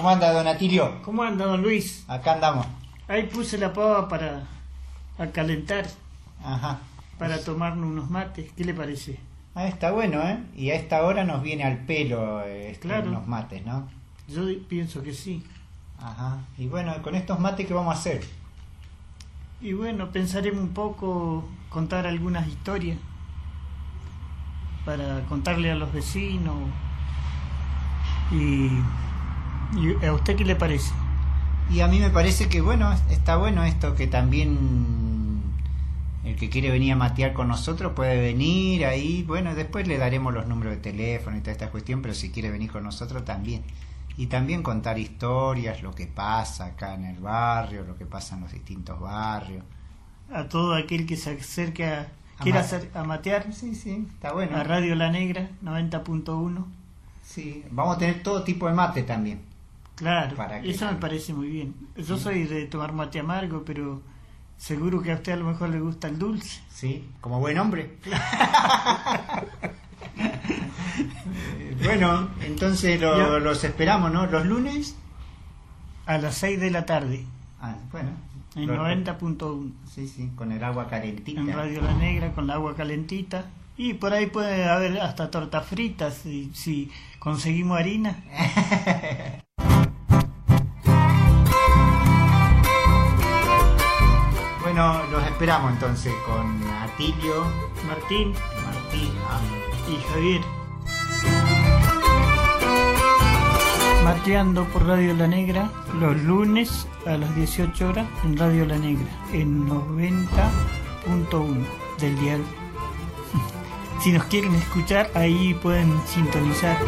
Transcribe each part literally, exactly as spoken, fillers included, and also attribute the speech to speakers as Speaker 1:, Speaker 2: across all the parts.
Speaker 1: ¿Cómo anda, don Atilio?
Speaker 2: ¿Cómo anda, don Luis?
Speaker 1: Acá andamos.
Speaker 2: Ahí puse la pava para a calentar,
Speaker 1: Ajá.
Speaker 2: para tomarnos unos mates. ¿Qué le parece?
Speaker 1: Ah, está bueno, ¿eh? Y a esta hora nos viene al pelo eh,
Speaker 2: Claro.
Speaker 1: unos mates, ¿no?
Speaker 2: Yo pienso que sí.
Speaker 1: Ajá. Y bueno, con estos mates, ¿qué vamos a hacer?
Speaker 2: Y bueno, pensaremos un poco, contar algunas historias para contarle a los vecinos. Y, y ¿a usted qué le parece?
Speaker 1: Y a mí me parece que, bueno, está bueno esto, que también el que quiere venir a matear con nosotros puede venir ahí. Bueno, después le daremos los números de teléfono y toda esta cuestión, pero si quiere venir con nosotros también. Y también contar historias, lo que pasa acá en el barrio, lo que pasa en los distintos barrios.
Speaker 2: A todo aquel que se acerque a, quiera hacer, a matear.
Speaker 1: Sí, sí, está bueno.
Speaker 2: A Radio La Negra, noventa punto uno.
Speaker 1: Sí, vamos a tener todo tipo de mate también.
Speaker 2: Claro,
Speaker 1: Para que
Speaker 2: eso me
Speaker 1: también.
Speaker 2: parece muy bien. Yo
Speaker 1: Sí.
Speaker 2: soy de tomar mate amargo, pero seguro que a usted a lo mejor le gusta el dulce.
Speaker 1: Sí, como buen hombre. Bueno, entonces lo-
Speaker 2: Ya.
Speaker 1: los esperamos, ¿no? Los lunes.
Speaker 2: A las seis de la tarde,
Speaker 1: Ah, bueno.
Speaker 2: en
Speaker 1: Los-
Speaker 2: noventa punto uno.
Speaker 1: Sí, sí, con el agua calentita.
Speaker 2: En Radio La Negra, con la agua calentita. Y por ahí puede haber hasta tortas fritas, si, si conseguimos harina.
Speaker 1: Bueno, los esperamos entonces con Atilio,
Speaker 2: Martín
Speaker 1: Martín, ah,
Speaker 2: y Javier. Mateando por Radio La Negra, los lunes a las dieciocho horas en Radio La Negra, en noventa punto uno del dial. Si nos quieren escuchar, ahí pueden sintonizar.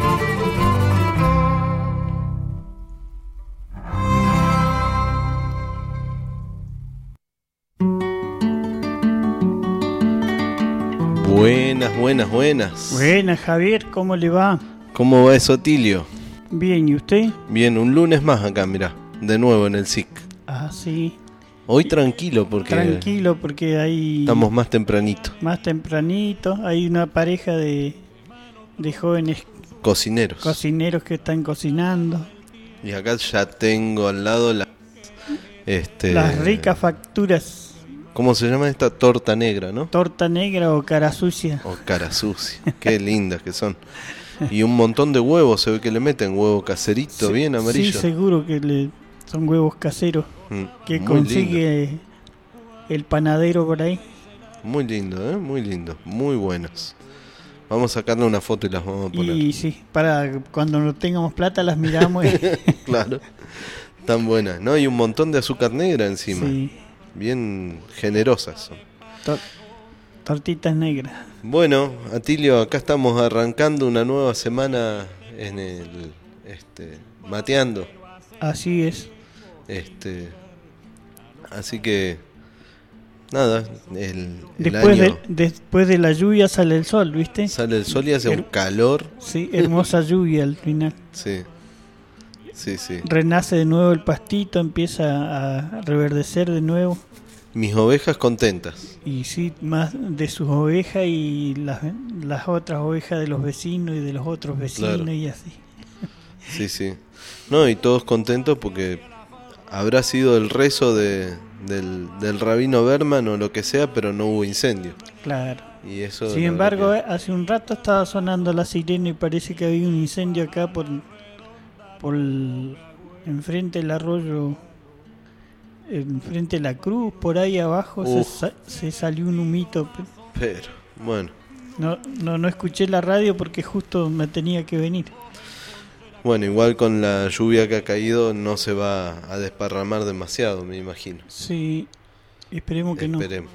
Speaker 3: Buenas, buenas, buenas.
Speaker 2: Buenas, Javier, ¿cómo le va?
Speaker 3: ¿Cómo va eso, Tilio?
Speaker 2: Bien, ¿y usted?
Speaker 3: Bien, un lunes más acá, mirá, de nuevo en el S I C.
Speaker 2: Ah, sí.
Speaker 3: Hoy tranquilo porque
Speaker 2: Tranquilo, porque hay
Speaker 3: estamos más tempranito.
Speaker 2: más tempranito. Hay una pareja de, de jóvenes
Speaker 3: Cocineros.
Speaker 2: cocineros que están cocinando.
Speaker 3: Y acá ya tengo al lado la, este,
Speaker 2: Las ricas facturas.
Speaker 3: ¿cómo se llama esta? Torta negra, ¿no?
Speaker 2: Torta negra o cara sucia.
Speaker 3: O cara sucia. Qué lindas que son. Y un montón de huevos se ve que le meten, huevo caserito,
Speaker 2: Sí,
Speaker 3: bien amarillo.
Speaker 2: Sí, seguro que le, son huevos caseros
Speaker 3: Mm,
Speaker 2: que
Speaker 3: muy
Speaker 2: consigue
Speaker 3: lindo.
Speaker 2: el panadero por ahí.
Speaker 3: Muy lindo, ¿eh? Muy lindo. Muy buenos. Vamos a sacarle una foto y las vamos a poner.
Speaker 2: Y sí, para cuando no tengamos plata las miramos. y-
Speaker 3: Claro. Tan buenas, ¿no? Y un montón de azúcar negra encima.
Speaker 2: sí,
Speaker 3: Bien generosas son.
Speaker 2: tor- tortitas negras.
Speaker 3: Bueno, Atilio, acá estamos arrancando una nueva semana en el este mateando.
Speaker 2: Así es.
Speaker 3: Este así que nada, el, el
Speaker 2: Después
Speaker 3: año
Speaker 2: de, después de la lluvia sale el sol, ¿viste?
Speaker 3: sale el sol y hace un
Speaker 2: Her-
Speaker 3: calor.
Speaker 2: Sí, hermosa lluvia al final.
Speaker 3: Sí. Sí, sí.
Speaker 2: Renace de nuevo el pastito, empieza a reverdecer de nuevo.
Speaker 3: Mis ovejas contentas.
Speaker 2: Y sí, más de sus ovejas y las, las otras ovejas de los vecinos y de los otros vecinos.
Speaker 3: Claro.
Speaker 2: Y así.
Speaker 3: Sí, sí. No, y todos contentos porque habrá sido el rezo de, del, del rabino Berman o lo que sea, pero no hubo incendio.
Speaker 2: Claro.
Speaker 3: Y eso.
Speaker 2: Sin
Speaker 3: la
Speaker 2: embargo,
Speaker 3: verdad
Speaker 2: eh, hace un rato estaba sonando la sirena y parece que había un incendio acá por, por el- enfrente del arroyo, enfrente de la cruz, por ahí abajo se,
Speaker 3: Uf.
Speaker 2: sa- se salió un humito.
Speaker 3: que- Pero, bueno.
Speaker 2: No, no, no escuché la radio porque justo me tenía que venir.
Speaker 3: Bueno, igual con la lluvia que ha caído no se va a desparramar demasiado, me imagino.
Speaker 2: Sí, esperemos que no.
Speaker 3: Esperemos.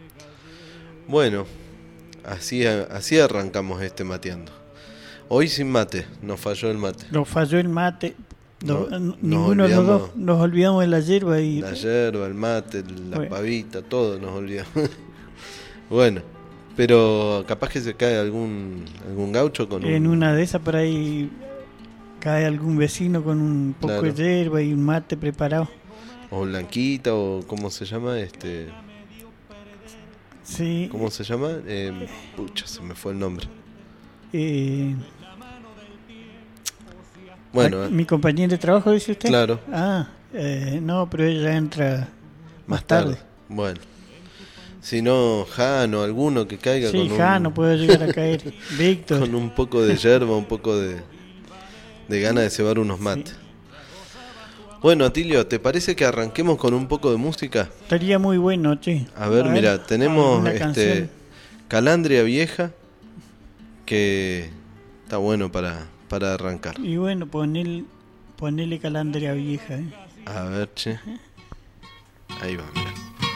Speaker 3: Bueno, así, así arrancamos este mateando. Hoy sin mate, nos falló el mate.
Speaker 2: Nos falló el mate. No-
Speaker 3: No-
Speaker 2: n-
Speaker 3: nos
Speaker 2: ninguno de los
Speaker 3: olvidamos-
Speaker 2: dos nos olvidamos de la hierba y
Speaker 3: La yerba, el mate, la
Speaker 2: Bueno.
Speaker 3: pavita, todo nos olvidamos. Bueno, pero capaz que se cae algún algún gaucho con
Speaker 2: en
Speaker 3: un...
Speaker 2: una de esas por ahí cae algún vecino con un poco
Speaker 3: Claro.
Speaker 2: de hierba y un mate preparado.
Speaker 3: O blanquita, o ¿cómo se llama? este
Speaker 2: Sí,
Speaker 3: ¿Cómo se llama? Eh, pucha, se me fue el nombre.
Speaker 2: eh,
Speaker 3: Bueno,
Speaker 2: ¿Mi compañera de trabajo, dice usted?
Speaker 3: Claro.
Speaker 2: Ah, eh, no, pero ella entra más,
Speaker 3: más
Speaker 2: tarde.
Speaker 3: tarde. Bueno. Si no, Jano, alguno que caiga
Speaker 2: sí,
Speaker 3: con
Speaker 2: Jano
Speaker 3: un...
Speaker 2: puede llegar a caer. Víctor.
Speaker 3: Con un poco de yerba, un poco de, de ganas de cebar unos mates. Sí. Bueno, Atilio, ¿te parece que arranquemos con un poco de música?
Speaker 2: Estaría muy bueno, che.
Speaker 3: A ver, a ver mira, tenemos este
Speaker 2: canción.
Speaker 3: Calandria Vieja, que está bueno para, para arrancar.
Speaker 2: Y bueno, ponele, ponele Calandria Vieja. ¿eh?
Speaker 3: A ver, che. Ahí va, mira.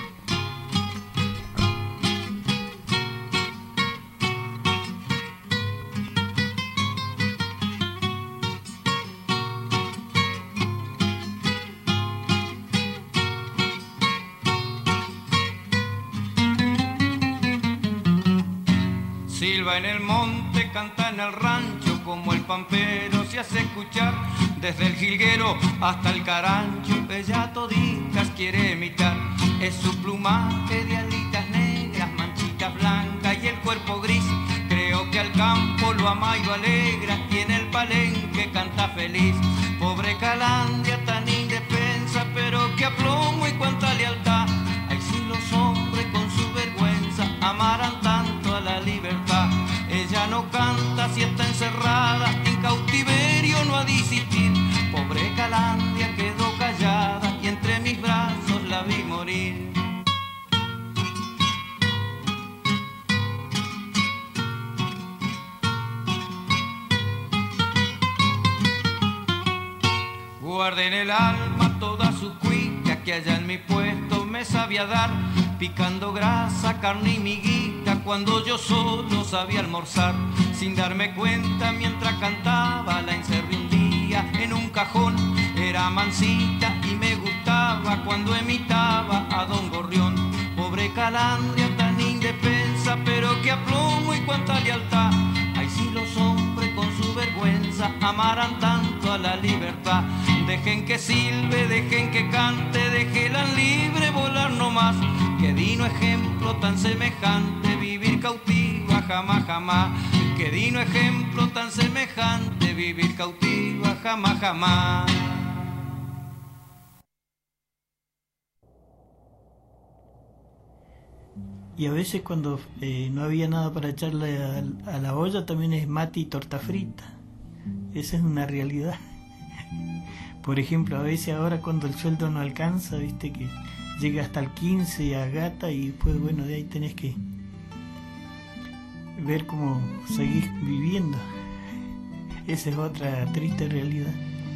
Speaker 4: Silva en el monte, canta en el rancho, como el pampero se hace escuchar, desde el jilguero hasta el carancho, ella toditas quiere imitar, es su plumaje de alitas negras, manchitas blancas y el cuerpo gris, creo que al campo lo ama y lo alegra, y en el palenque canta feliz, pobre Calandria tan indefensa, pero que aplomo y cuánta lealtad, ay si los hombres con su vergüenza amaran tanto a la libertad, ella no canta si está encerrada en cautiverio, no a disistir, pobre Calandria quedó callada y entre mis brazos la vi morir. Guardé en el alma todas sus cuitas que allá en mi puesto me sabía dar, picando grasa, carne y miguita cuando yo solo sabía almorzar. Sin darme cuenta mientras cantaba la encerré un día en un cajón. Era mansita y me gustaba cuando imitaba a Don Gorrión. Pobre Calandria tan indefensa, pero que aplomo y cuánta lealtad. Ay si los hombres con su vergüenza amaran tanto a la libertad. Dejen que silbe, dejen que cante, déjenla libre volar nomás. Que digno ejemplo tan semejante, vivir cautiva jamás, jamás. Que digno ejemplo tan semejante, vivir cautiva jamás, jamás.
Speaker 2: Y a veces cuando eh, no había nada para echarle a, a la olla, también es mate y torta frita. Esa es una realidad. Por ejemplo, a veces ahora cuando el sueldo no alcanza, viste que llega hasta el quince a gata y después, bueno, de ahí tenés que ver cómo seguís viviendo. Esa es otra triste realidad.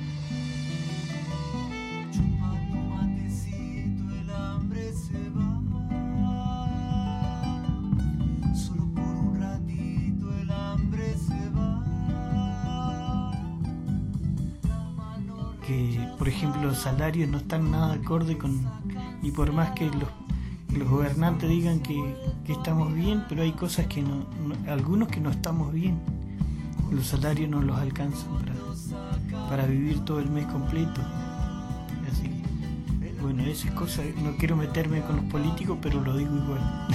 Speaker 2: Que por ejemplo los salarios no están nada acorde con, y por más que los, los gobernantes digan que, que estamos bien, pero hay cosas que no, no, algunos que no estamos bien, los salarios no los alcanzan para, para vivir todo el mes completo, así que bueno, esas cosas, no quiero meterme con los políticos, pero lo digo igual.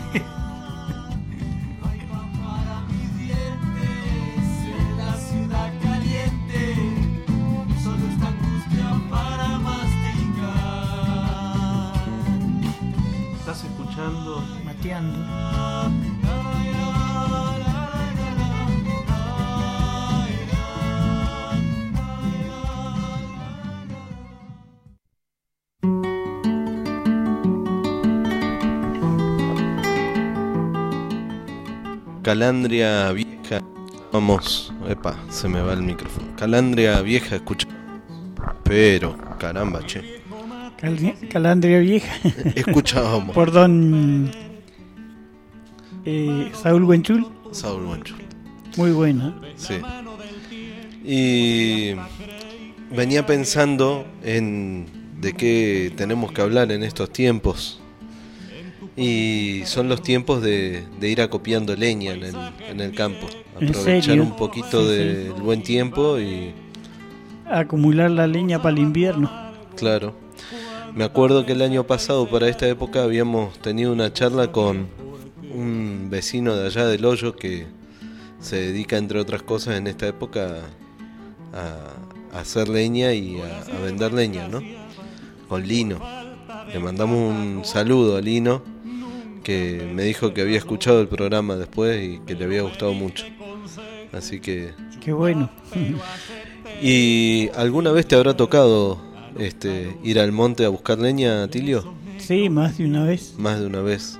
Speaker 2: Mateando.
Speaker 3: Calandria Vieja. Vamos, epa, se me va el micrófono. Calandria Vieja, escucha. Pero, caramba, che.
Speaker 2: Calandria Vieja.
Speaker 3: Escuchábamos.
Speaker 2: Por don eh, Saúl Huenchul.
Speaker 3: Saúl Huenchul.
Speaker 2: Muy buena.
Speaker 3: Sí. Y venía pensando en de qué tenemos que hablar en estos tiempos. Y son los tiempos de, de ir acopiando leña en el, en el campo. Aprovechar un poquito sí, del sí. buen tiempo y
Speaker 2: acumular la leña para el invierno.
Speaker 3: Claro. Me acuerdo que el año pasado para esta época habíamos tenido una charla con un vecino de allá del Hoyo que se dedica, entre otras cosas, en esta época a, a hacer leña y a, a vender leña, ¿no? Con Lino. Le mandamos un saludo a Lino, que me dijo que había escuchado el programa después y que le había gustado mucho. Así que...
Speaker 2: Qué bueno.
Speaker 3: ¿Y alguna vez te habrá tocado este, ir al monte a buscar leña, Tilio?
Speaker 2: Sí, más de una vez.
Speaker 3: Más de una vez.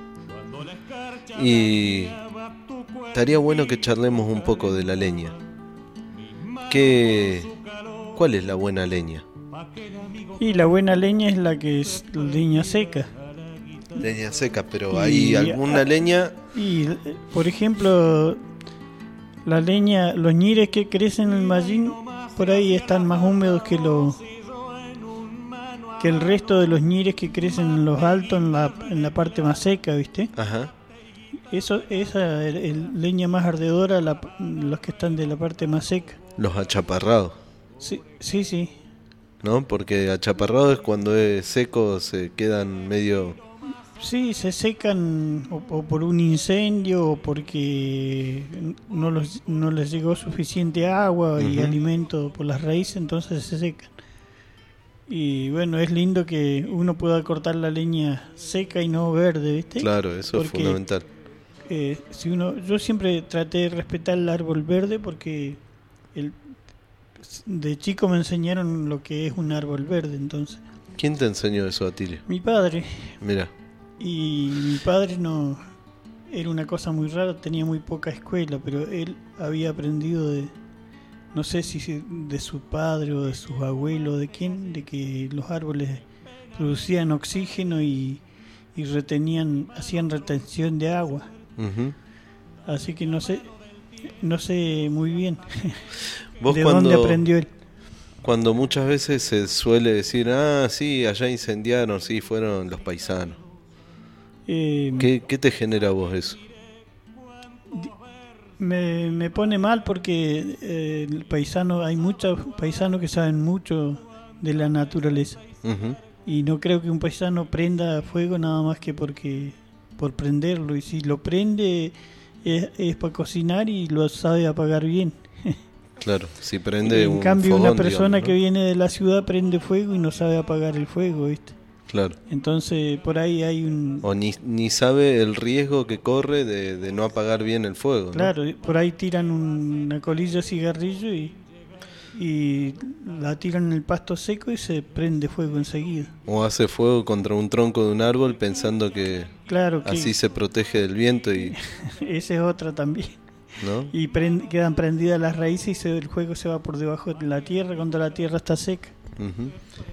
Speaker 3: Y estaría bueno que charlemos un poco de la leña. ¿Qué, ¿Cuál es la buena leña?
Speaker 2: Y la buena leña es la que es leña seca.
Speaker 3: Leña seca, pero
Speaker 2: Y-
Speaker 3: ¿hay alguna
Speaker 2: ah,
Speaker 3: leña?
Speaker 2: Y, eh, por ejemplo, la leña, los ñires que crecen en el mallín, por ahí están más húmedos que los que el resto de los ñires que crecen en los altos, en la, en la parte más seca, ¿viste?
Speaker 3: Ajá,
Speaker 2: Eso, esa es el- leña más ardedora, la, los que están de la parte más seca.
Speaker 3: los achaparrados,
Speaker 2: Sí, sí, sí.
Speaker 3: ¿no? Porque achaparrado es cuando es seco, se quedan medio...
Speaker 2: Sí, se secan o, o por un incendio o porque no, los, no les llegó suficiente agua y
Speaker 3: Ujú.
Speaker 2: alimento por las raíces, entonces se secan. Y bueno, es lindo que uno pueda cortar la leña seca y no verde, ¿viste?
Speaker 3: Claro, eso es
Speaker 2: Porque,
Speaker 3: fundamental.
Speaker 2: eh, si uno, yo siempre traté de respetar el árbol verde porque el, de chico me enseñaron lo que es un árbol verde, entonces.
Speaker 3: ¿Quién te enseñó eso, Atilio?
Speaker 2: Mi padre.
Speaker 3: Mira,
Speaker 2: Y mi padre no era una cosa muy rara, tenía muy poca escuela, pero él había aprendido de, no sé si se- de su padre o de sus abuelos, de quién, de que los árboles producían oxígeno y, y retenían, hacían retención de agua.
Speaker 3: ujú.
Speaker 2: Así que no sé, no sé muy bien
Speaker 3: Vos
Speaker 2: de
Speaker 3: cuando,
Speaker 2: dónde aprendió él.
Speaker 3: cuando muchas veces se suele decir, ah, sí, allá incendiaron, sí, fueron los paisanos.
Speaker 2: Eh,
Speaker 3: ¿Qué, qué te genera a vos eso?
Speaker 2: Me, me pone mal porque eh, el paisano, hay muchos paisanos que saben mucho de la naturaleza
Speaker 3: Ujú.
Speaker 2: y no creo que un paisano prenda fuego nada más que porque por prenderlo, y si lo prende es, es para cocinar y lo sabe apagar bien.
Speaker 3: Claro, si prende
Speaker 2: En
Speaker 3: un
Speaker 2: cambio
Speaker 3: fogón,
Speaker 2: una persona
Speaker 3: digamos,
Speaker 2: que
Speaker 3: ¿no?
Speaker 2: viene de la ciudad prende fuego y no sabe apagar el fuego, ¿viste?
Speaker 3: Claro.
Speaker 2: Entonces por ahí hay un...
Speaker 3: O ni, ni sabe el riesgo que corre de, de no apagar bien el fuego, ¿no?
Speaker 2: Claro, por ahí tiran una colilla de cigarrillo y, y la tiran en el pasto seco y se prende fuego enseguida.
Speaker 3: O hace fuego contra un tronco de un árbol pensando que
Speaker 2: Claro que
Speaker 3: así se protege del viento y,
Speaker 2: esa es otra también.
Speaker 3: ¿no?
Speaker 2: Y prend- quedan prendidas las raíces y se, el fuego se va por debajo de la tierra cuando la tierra está seca.
Speaker 3: Ujú.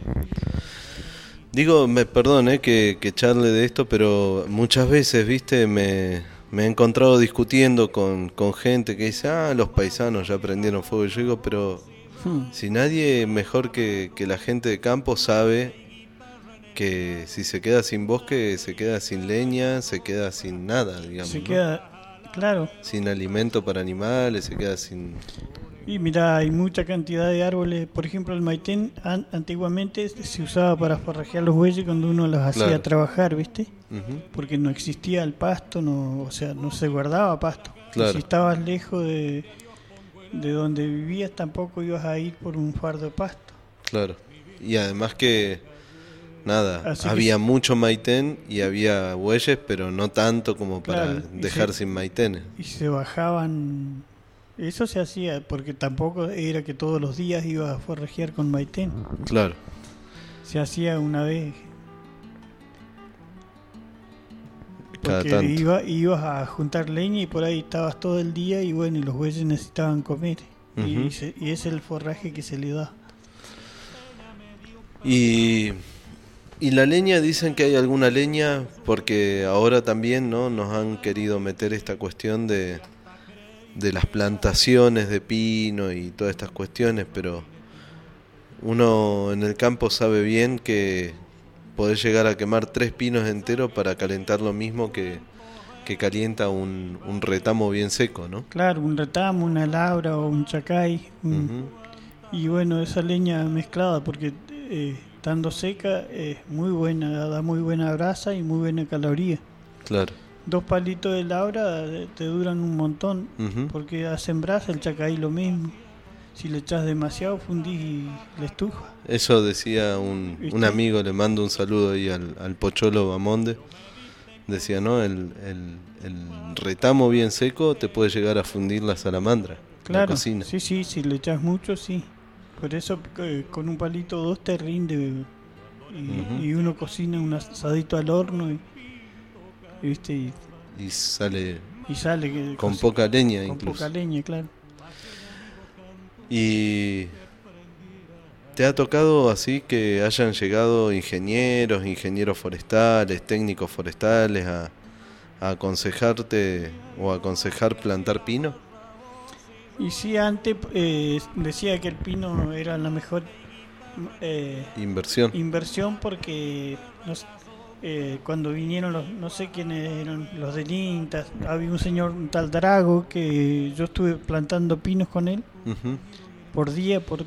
Speaker 3: Digo, me perdón eh, que, que charle de esto, pero muchas veces, viste, me, me he encontrado discutiendo con, con gente que dice, ah, los paisanos ya prendieron fuego. Y yo digo, pero
Speaker 2: Hmm.
Speaker 3: si nadie mejor que, que la gente de campo sabe que si se queda sin bosque, se queda sin leña, se queda sin nada, digamos,
Speaker 2: Se
Speaker 3: ¿no?
Speaker 2: queda, claro.
Speaker 3: Sin alimento para animales, se queda sin...
Speaker 2: Y mira, hay mucha cantidad de árboles. Por ejemplo, el maitén an- antiguamente se usaba para forrajear los bueyes cuando uno los hacía
Speaker 3: Claro.
Speaker 2: trabajar, ¿viste?
Speaker 3: Ujú.
Speaker 2: Porque no existía el pasto, no, o sea, no se guardaba pasto.
Speaker 3: Claro.
Speaker 2: Si estabas lejos de, de donde vivías, tampoco ibas a ir por un fardo de pasto.
Speaker 3: Claro. Y además que, nada,
Speaker 2: Así que
Speaker 3: había
Speaker 2: sí.
Speaker 3: mucho maitén y había bueyes, pero no tanto como para
Speaker 2: Claro, y
Speaker 3: dejar
Speaker 2: se-
Speaker 3: sin maitenes.
Speaker 2: Y se bajaban. Eso se hacía porque tampoco era que todos los días ibas a forrajear con maitén.
Speaker 3: Claro.
Speaker 2: Se hacía una vez.
Speaker 3: Cada
Speaker 2: Porque
Speaker 3: tanto.
Speaker 2: iba, ibas a juntar leña y por ahí estabas todo el día y bueno, y los bueyes necesitaban comer. y,
Speaker 3: Ujú.
Speaker 2: se- y es el forraje que se le da.
Speaker 3: Y, y la leña, dicen que hay alguna leña, porque ahora también no nos han querido meter esta cuestión de, de las plantaciones de pino y todas estas cuestiones, pero uno en el campo sabe bien que podés llegar a quemar tres pinos enteros para calentar lo mismo que, que calienta un, un retamo bien seco, ¿no?
Speaker 2: Claro, un retamo, una labra o un chacay. un-
Speaker 3: Ujú.
Speaker 2: Y bueno, esa leña mezclada, porque eh, estando seca es muy buena, da muy buena brasa y muy buena caloría.
Speaker 3: Claro.
Speaker 2: Dos palitos de labra eh, te duran un montón,
Speaker 3: Ujú.
Speaker 2: porque hacen brasa, el chacay lo mismo. si le echas demasiado fundís la estufa.
Speaker 3: Eso decía un, un amigo, le mando un saludo ahí al, al Pocholo Bamonde. Decía, ¿no? El, el, el retamo bien seco te puede llegar a fundir la salamandra.
Speaker 2: Claro,
Speaker 3: la cocina.
Speaker 2: sí, sí, si le echas mucho, sí. Por eso eh, con un palito o dos te rinde y, uh-huh. y uno cocina un asadito al horno y, ¿viste? y,
Speaker 3: y sale,
Speaker 2: y sale que,
Speaker 3: con cocina, poca leña
Speaker 2: con
Speaker 3: incluso.
Speaker 2: poca leña, claro.
Speaker 3: Y ¿te ha tocado así que hayan llegado ingenieros, ingenieros forestales, técnicos forestales a, a aconsejarte o a aconsejar plantar pino?
Speaker 2: Y sí, antes eh, decía que el pino era la mejor eh,
Speaker 3: inversión.
Speaker 2: Inversión porque no, eh, cuando vinieron los, no sé quiénes eran los del INTA, había un señor, un tal Drago, que yo estuve plantando pinos con él uh-huh. por día, por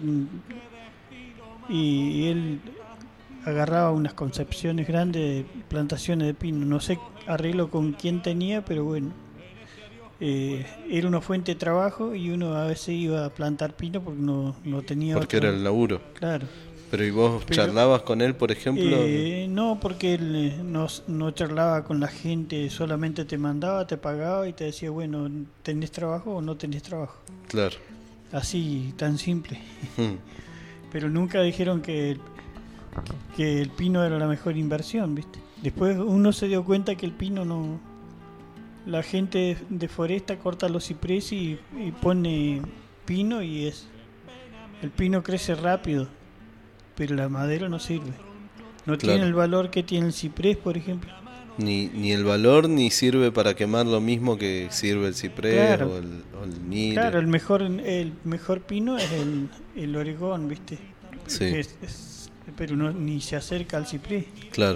Speaker 2: y él agarraba unas concepciones grandes de plantaciones de pino. No sé arreglo con quién tenía, pero bueno. Eh, era una fuente de trabajo y uno a veces iba a plantar pino porque no, no tenía
Speaker 3: porque
Speaker 2: otro.
Speaker 3: Era el laburo.
Speaker 2: Claro.
Speaker 3: Pero ¿y vos Pero, charlabas con él, por ejemplo?
Speaker 2: Eh, no, porque él no, no charlaba con la gente, solamente te mandaba, te pagaba y te decía, bueno, ¿tenés trabajo o no tenés trabajo?
Speaker 3: Claro.
Speaker 2: Así, tan simple.
Speaker 3: Hmm.
Speaker 2: Pero nunca dijeron que, que el pino era la mejor inversión, ¿viste? Después uno se dio cuenta que el pino no... La gente de foresta corta los cipreses y, y pone pino y es... El pino crece rápido, pero la madera no sirve. No claro. tiene el valor que tiene el ciprés, por ejemplo.
Speaker 3: Ni, ni el valor ni sirve para quemar lo mismo que sirve el ciprés claro. o el, o el nire.
Speaker 2: Claro, el mejor, el mejor pino es el, el oregón, ¿viste?
Speaker 3: Sí.
Speaker 2: Es, es, pero no, ni se acerca al ciprés.
Speaker 3: Claro.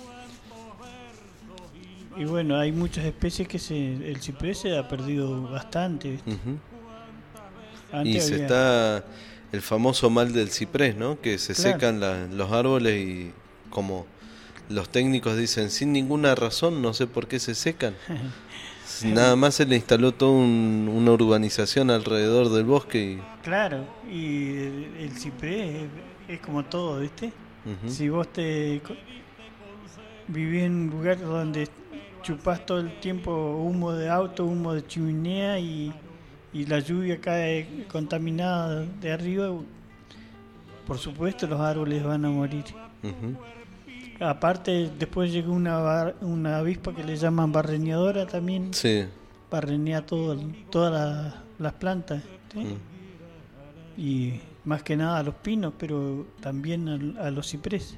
Speaker 2: Y bueno, hay muchas especies que se, el ciprés se ha perdido bastante, ¿viste?
Speaker 3: Uh-huh. Y se había... está el famoso mal del ciprés, ¿no? Que se claro. secan la, los árboles y como los técnicos dicen, sin ninguna razón, no sé por qué se secan. Nada más se le instaló toda un, una urbanización alrededor del bosque. Y...
Speaker 2: Claro, y el, el ciprés es, es como todo, ¿viste? Uh-huh. Si vos te vivís en un lugar donde chupás todo el tiempo humo de auto, humo de chimenea y, y la lluvia cae contaminada de arriba, por supuesto los árboles van a morir. Uh-huh. Aparte, después llegó una bar, una avispa que le llaman barreñadora también.
Speaker 3: Sí.
Speaker 2: Barrenea todo, todas la, las plantas, ¿sí? Mm. Y más que nada a los pinos, pero también a, a los cipreses.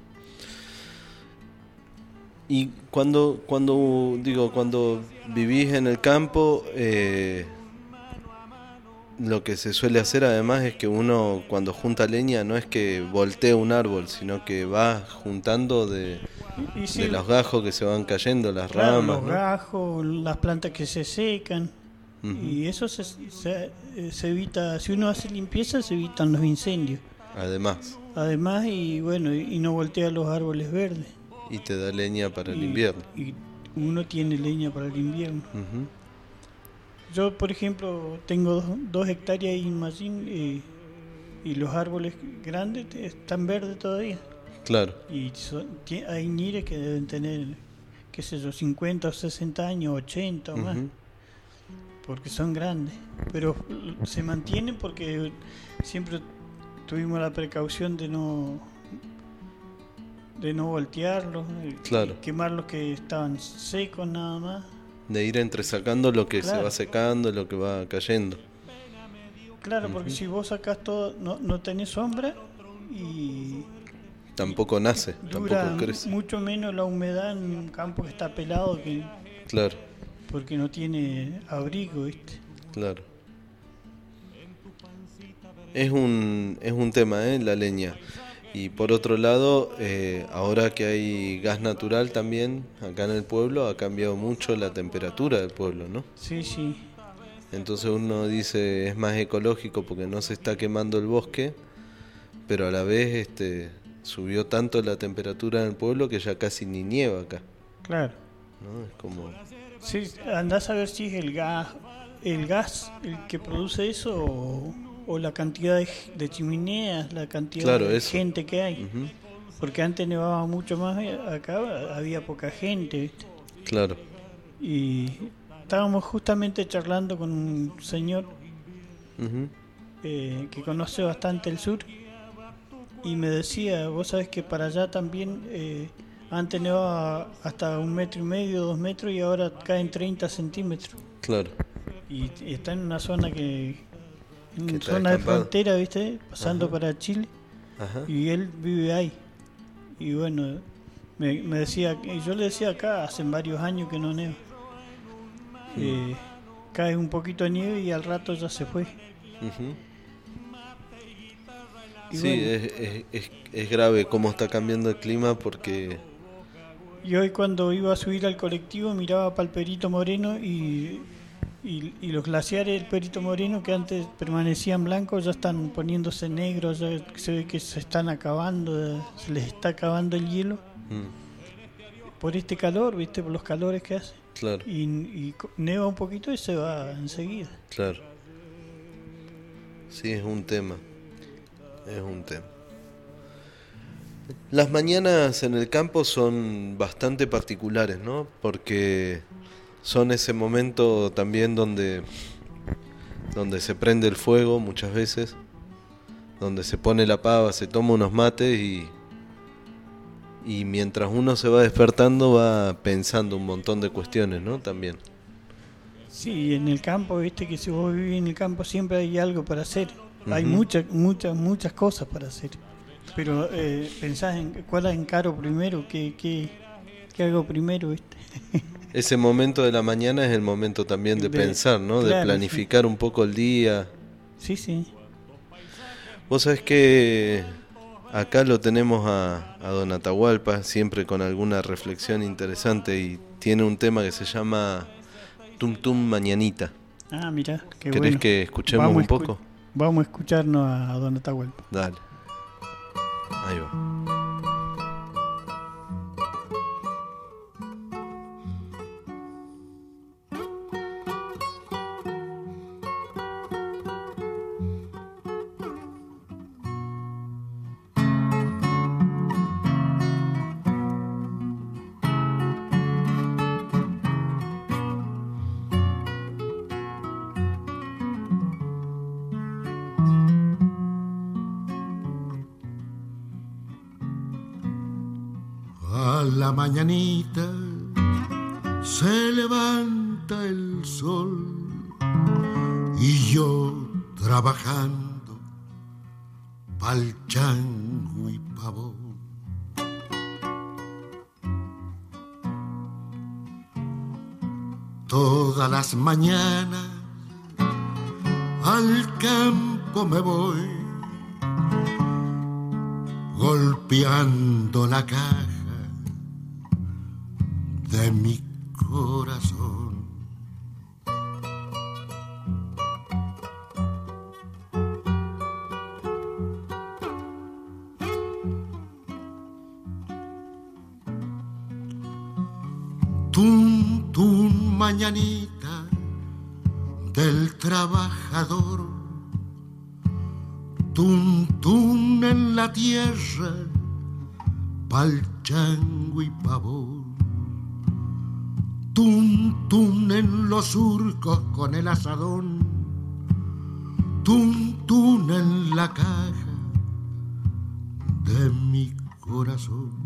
Speaker 3: Y cuando, cuando digo, cuando vivís en el campo, eh, lo que se suele hacer además es que uno cuando junta leña no es que voltee un árbol, sino que va juntando de, y, y sí, de los gajos que se van cayendo, las
Speaker 2: claro,
Speaker 3: ramas.
Speaker 2: Los
Speaker 3: ¿no?
Speaker 2: gajos, las plantas que se secan, uh-huh. y eso se, se, se evita, si uno hace limpieza se evitan los incendios.
Speaker 3: Además.
Speaker 2: Además, y bueno, y, y no voltea los árboles verdes.
Speaker 3: Y te da leña para
Speaker 2: y,
Speaker 3: el invierno.
Speaker 2: Y uno tiene leña para el invierno.
Speaker 3: Uh-huh.
Speaker 2: Yo, por ejemplo, tengo dos, dos hectáreas en Mallín y, y los árboles grandes están verdes todavía.
Speaker 3: Claro.
Speaker 2: Y son, hay nires que deben tener, qué sé yo, cincuenta o sesenta años, ochenta o uh-huh. más, porque son grandes. Pero se mantienen porque siempre tuvimos la precaución de no... de no voltearlos,
Speaker 3: claro.
Speaker 2: quemar los que estaban secos nada más.
Speaker 3: De ir entresacando lo que
Speaker 2: claro.
Speaker 3: se va secando, lo que va cayendo.
Speaker 2: Claro, porque uh-huh. si vos sacás todo, no, no tenés sombra y...
Speaker 3: Tampoco nace,
Speaker 2: dura
Speaker 3: tampoco crece.
Speaker 2: Mucho menos la humedad en un campo que está pelado que...
Speaker 3: Claro.
Speaker 2: Porque no tiene abrigo, ¿viste?
Speaker 3: Claro. Es un, es un tema, ¿eh? La leña. Y por otro lado, eh, ahora que hay gas natural también, acá en el pueblo, ha cambiado mucho la temperatura del pueblo, ¿no?
Speaker 2: Sí, sí.
Speaker 3: Entonces uno dice, es más ecológico porque no se está quemando el bosque, pero a la vez este, subió tanto la temperatura en el pueblo que ya casi ni nieva acá.
Speaker 2: Claro.
Speaker 3: ¿No? Es como...
Speaker 2: Sí, andás a ver si es el gas, el gas el que produce eso o, o la cantidad de, de chimeneas, la cantidad
Speaker 3: Claro,
Speaker 2: de
Speaker 3: eso.
Speaker 2: gente que hay.
Speaker 3: Ujú.
Speaker 2: Porque antes nevaba mucho más, acá había poca gente, ¿viste?
Speaker 3: Claro.
Speaker 2: Y estábamos justamente charlando con un señor
Speaker 3: Ujú.
Speaker 2: eh, que conoce bastante el sur y me decía, vos sabés que para allá también eh, antes nevaba hasta un metro y medio, dos metros y ahora caen treinta centímetros.
Speaker 3: Claro.
Speaker 2: Y, y está en una zona que, en
Speaker 3: Que
Speaker 2: una
Speaker 3: está
Speaker 2: zona de
Speaker 3: descampado.
Speaker 2: frontera, ¿viste? Pasando
Speaker 3: Ajá.
Speaker 2: para Chile
Speaker 3: Ajá.
Speaker 2: y él vive ahí. Y bueno, me, me decía, y yo le decía acá, hace varios años que no neva. Eh, cae un poquito de nieve y al rato ya se fue.
Speaker 3: Ujú.
Speaker 2: Y
Speaker 3: Sí,
Speaker 2: bueno,
Speaker 3: es, es, es, es grave cómo está cambiando el clima porque...
Speaker 2: y hoy cuando iba a subir al colectivo miraba para el Perito Moreno y, y, y los glaciares del Perito Moreno que antes permanecían blancos ya están poniéndose negros, ya se ve que se están acabando, se les está acabando el hielo
Speaker 3: Mm,
Speaker 2: por este calor, ¿viste? Por los calores que hace.
Speaker 3: claro,
Speaker 2: Y, y co- neva un poquito y se va enseguida.
Speaker 3: claro. Sí, es un tema. Es un tema. Las mañanas en el campo son bastante particulares, ¿no? Porque son ese momento también donde, donde se prende el fuego muchas veces, donde se pone la pava, se toma unos mates y, y mientras uno se va despertando va pensando un montón de cuestiones, ¿no? También.
Speaker 2: Sí, en el campo, viste que si vos vivís en el campo siempre hay algo para hacer. Hay
Speaker 3: Ujú.
Speaker 2: muchas, muchas, muchas cosas para hacer. Pero eh, pensás en cuál encaro primero, qué, qué, qué hago primero, viste.
Speaker 3: Ese momento de la mañana es el momento también de,
Speaker 2: De-
Speaker 3: pensar, ¿no? De
Speaker 2: claro,
Speaker 3: planificar un poco el día.
Speaker 2: Sí, sí.
Speaker 3: Vos sabés que acá lo tenemos a, a Don Atahualpa, siempre con alguna reflexión interesante, y tiene un tema que se llama Tum Tum Mañanita.
Speaker 2: Ah, mirá, qué
Speaker 3: ¿Querés
Speaker 2: bueno.
Speaker 3: que escuchemos
Speaker 2: Vamos a
Speaker 3: un
Speaker 2: escu-
Speaker 3: poco?
Speaker 2: Vamos a escucharnos a Don Atahualpa.
Speaker 3: Dale. Ahí va.
Speaker 5: A la mañanita se levanta el sol y yo trabajando pa'l chango y pavón. Todas las mañanas al campo me voy golpeando la caja de mi corazón. Tum, tum, mañanita del trabajador. Tum, tum en la tierra pa'l chango y pavón. Tum, tum en los surcos con el asadón. Tum, tum en la caja de mi corazón.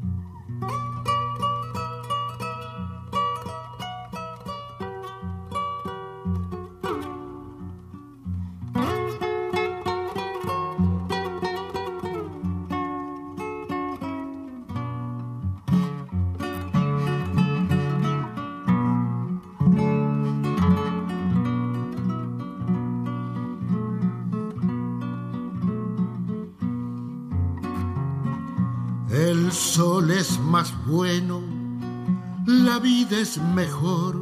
Speaker 5: El sol es más bueno, la vida es mejor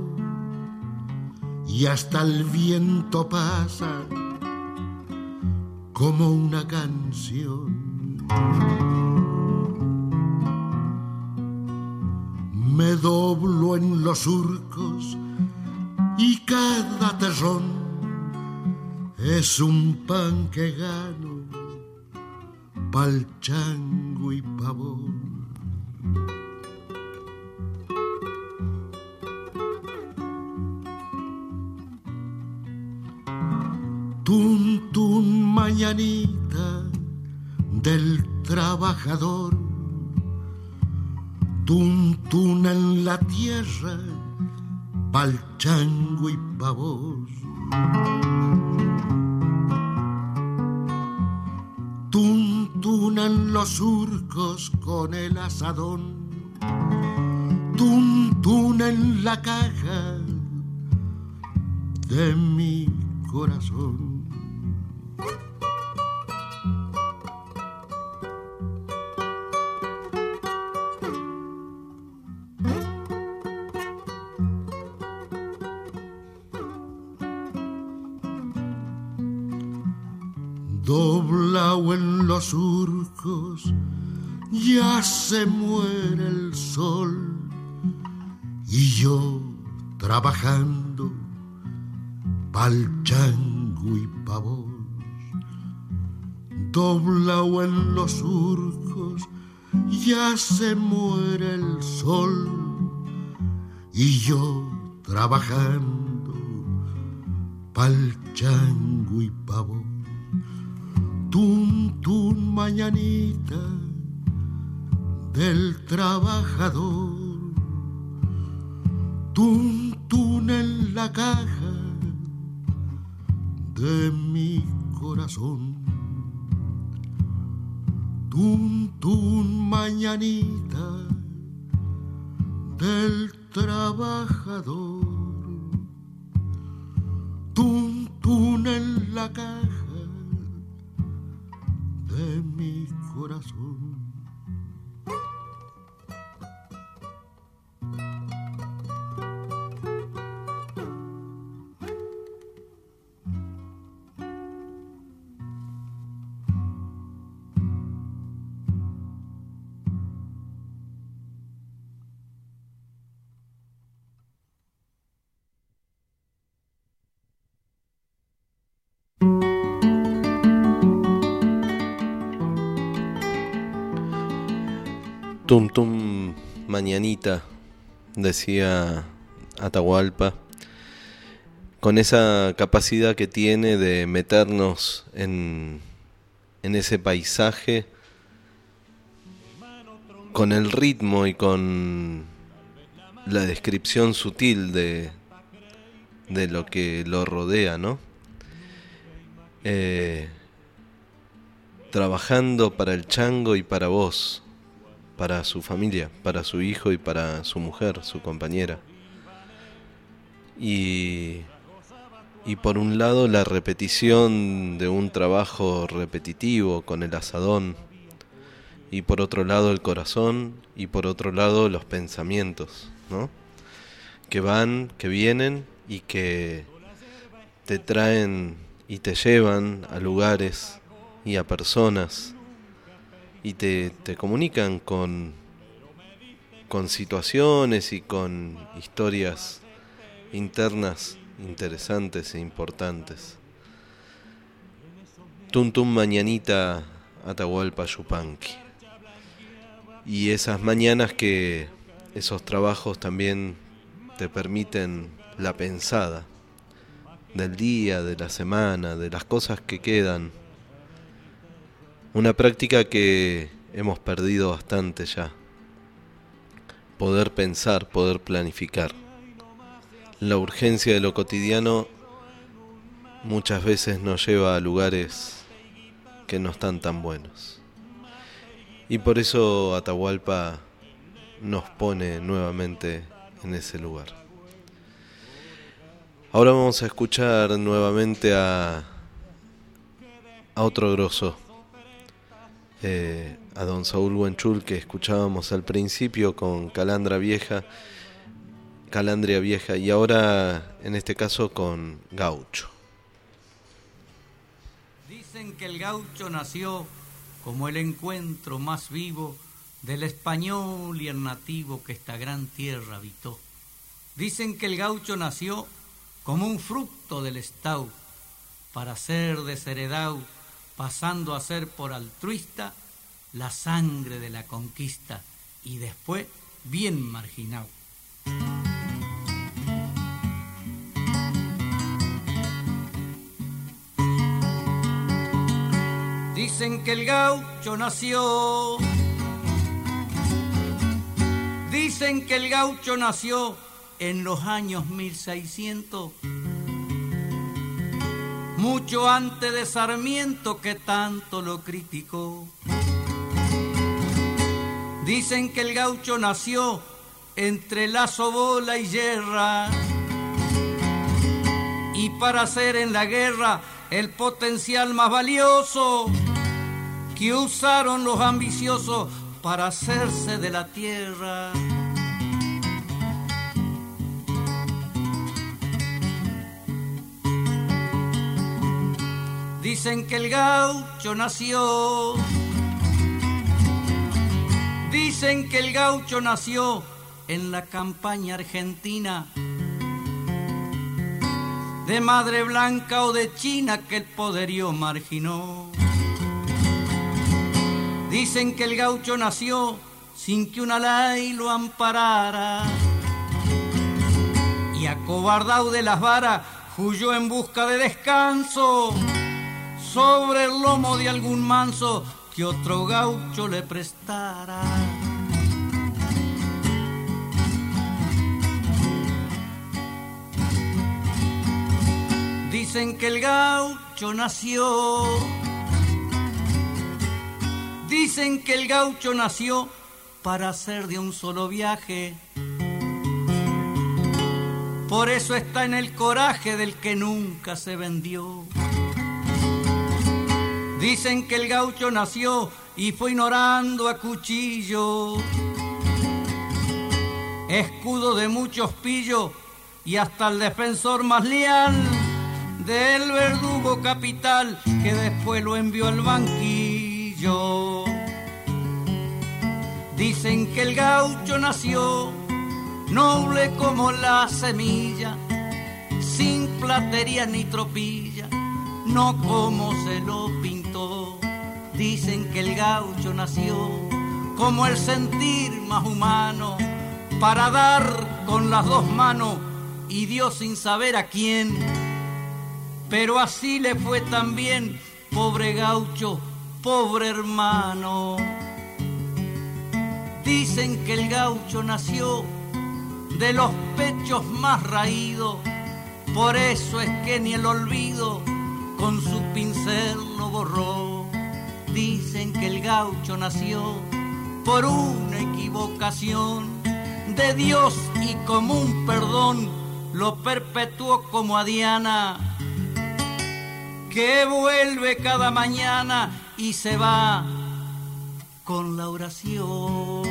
Speaker 5: y hasta el viento pasa como una canción. Me doblo en los surcos y cada terrón es un pan que gano pa'l chango y pavón. Tun, tun, mañanita del trabajador, tun, tun en la tierra, pa'l chango y pavos. Tun, tun en los surcos con el asadón, tun, tun en la caja de mi corazón. Doblao en los surcos, ya se muere el sol y yo trabajando pa'l chango y pavos. Doblao en los surcos, ya se muere el sol y yo trabajando pa'l chango y pavos. Tun, tun, mañanita del trabajador, tun, tun en la caja de mi corazón. Tun, tun, mañanita del trabajador, tun, tun en la caja de mi corazón.
Speaker 3: Tum tum mañanita, decía Atahualpa, con esa capacidad que tiene de meternos en, en ese paisaje con el ritmo y con la descripción sutil de, de lo que lo rodea, ¿no? Eh, trabajando para el chango y para vos, para su familia, para su hijo y para su mujer, su compañera. Y, y por un lado la repetición de un trabajo repetitivo con el asadón, y por otro lado el corazón, y por otro lado los pensamientos, ¿no? Que van, que vienen y que te traen y te llevan a lugares y a personas y te, te comunican con, con situaciones y con historias internas interesantes e importantes. Tum tum mañanita Atahualpa Yupanqui. Y esas mañanas que esos trabajos también te permiten la pensada del día, de la semana, de las cosas que quedan. Una práctica que hemos perdido bastante ya. Poder pensar, poder planificar. La urgencia de lo cotidiano muchas veces nos lleva a lugares que no están tan buenos. Y por eso Atahualpa nos pone nuevamente en ese lugar. Ahora vamos a escuchar nuevamente a, a otro grosso. Eh, a don Saúl Huenchul, que escuchábamos al principio con Calandra Vieja, Calandria Vieja, y ahora en este caso con Gaucho.
Speaker 4: Dicen que el gaucho nació como el encuentro más vivo del español y el nativo que esta gran tierra habitó. Dicen que el gaucho nació como un fruto del estau, para ser desheredado, pasando a ser por altruista, la sangre de la conquista y después bien marginado. Dicen que el gaucho nació, dicen que el gaucho nació en los años mil seiscientos, mucho antes de Sarmiento que tanto lo criticó. Dicen que el gaucho nació entre lazo, bola y yerra, y para ser en la guerra el potencial más valioso que usaron los ambiciosos para hacerse de la tierra. Dicen que el gaucho nació, dicen que el gaucho nació en la campaña argentina, de madre blanca o de china que el poderío marginó. Dicen que el gaucho nació sin que una ley lo amparara, y acobardado de las varas huyó en busca de descanso sobre el lomo de algún manso que otro gaucho le prestara. Dicen que el gaucho nació, dicen que el gaucho nació para hacer de un solo viaje. Por eso está en el coraje del que nunca se vendió. Dicen que el gaucho nació y fue ignorando a cuchillo, escudo de muchos pillos y hasta el defensor más leal del verdugo capital que después lo envió al banquillo. Dicen que el gaucho nació noble como la semilla, sin platería ni tropilla, no como se lo pintó. Dicen que el gaucho nació como el sentir más humano, para dar con las dos manos y Dios sin saber a quién. Pero así le fue también, pobre gaucho, pobre hermano. Dicen que el gaucho nació de los pechos más raídos, por eso es que ni el olvido con su pincel lo borró. Dicen que el gaucho nació por una equivocación de Dios y como un perdón lo perpetuó como a Diana, que vuelve cada mañana y se va con la oración.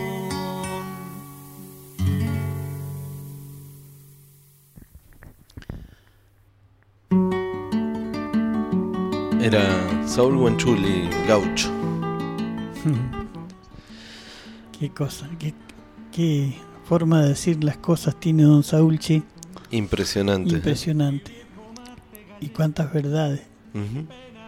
Speaker 3: Era Saúl Guanchuli, gaucho.
Speaker 2: Qué cosa, qué, qué forma de decir las cosas tiene don Saúl, che.
Speaker 3: Impresionante.
Speaker 2: Impresionante. Y cuántas verdades.
Speaker 3: Uh-huh.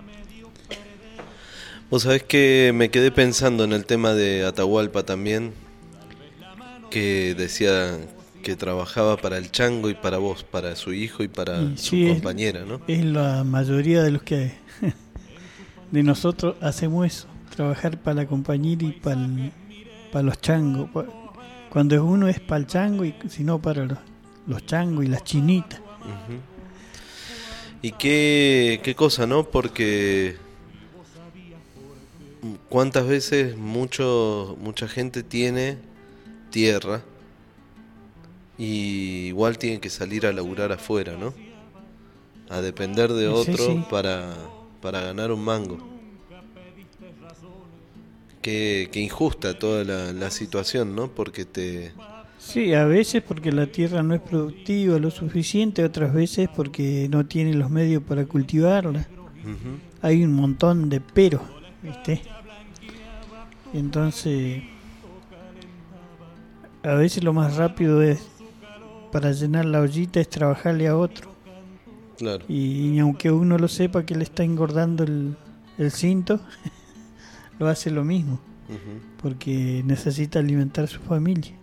Speaker 3: Vos sabés que me quedé pensando en el tema de Atahualpa también, que decía que trabajaba para el chango y para vos, para su hijo y para y, su sí, compañera,
Speaker 2: es,
Speaker 3: ¿no?
Speaker 2: Es la mayoría de los que de nosotros hacemos eso, trabajar para la compañera y para, el, para los changos. Cuando uno es para el chango y si no para los, los changos y las chinitas.
Speaker 3: Uh-huh. Y qué, qué cosa, ¿no? Porque cuántas veces mucho, mucha gente tiene tierra y igual tienen que salir a laburar afuera, ¿no? A depender de otro sí, sí. para para ganar un mango. Qué, qué injusta toda la, la situación, ¿no? Porque te...
Speaker 2: Sí, a veces porque la tierra no es productiva lo suficiente, otras veces porque no tiene los medios para cultivarla. Uh-huh. Hay un montón de peros, ¿viste? Entonces, a veces lo más rápido es para llenar la ollita es trabajarle a otro.
Speaker 3: Claro.
Speaker 2: Y, y aunque uno lo sepa que le está engordando el, el cinto, lo hace lo mismo,
Speaker 3: Ujú.
Speaker 2: porque necesita alimentar a su familia.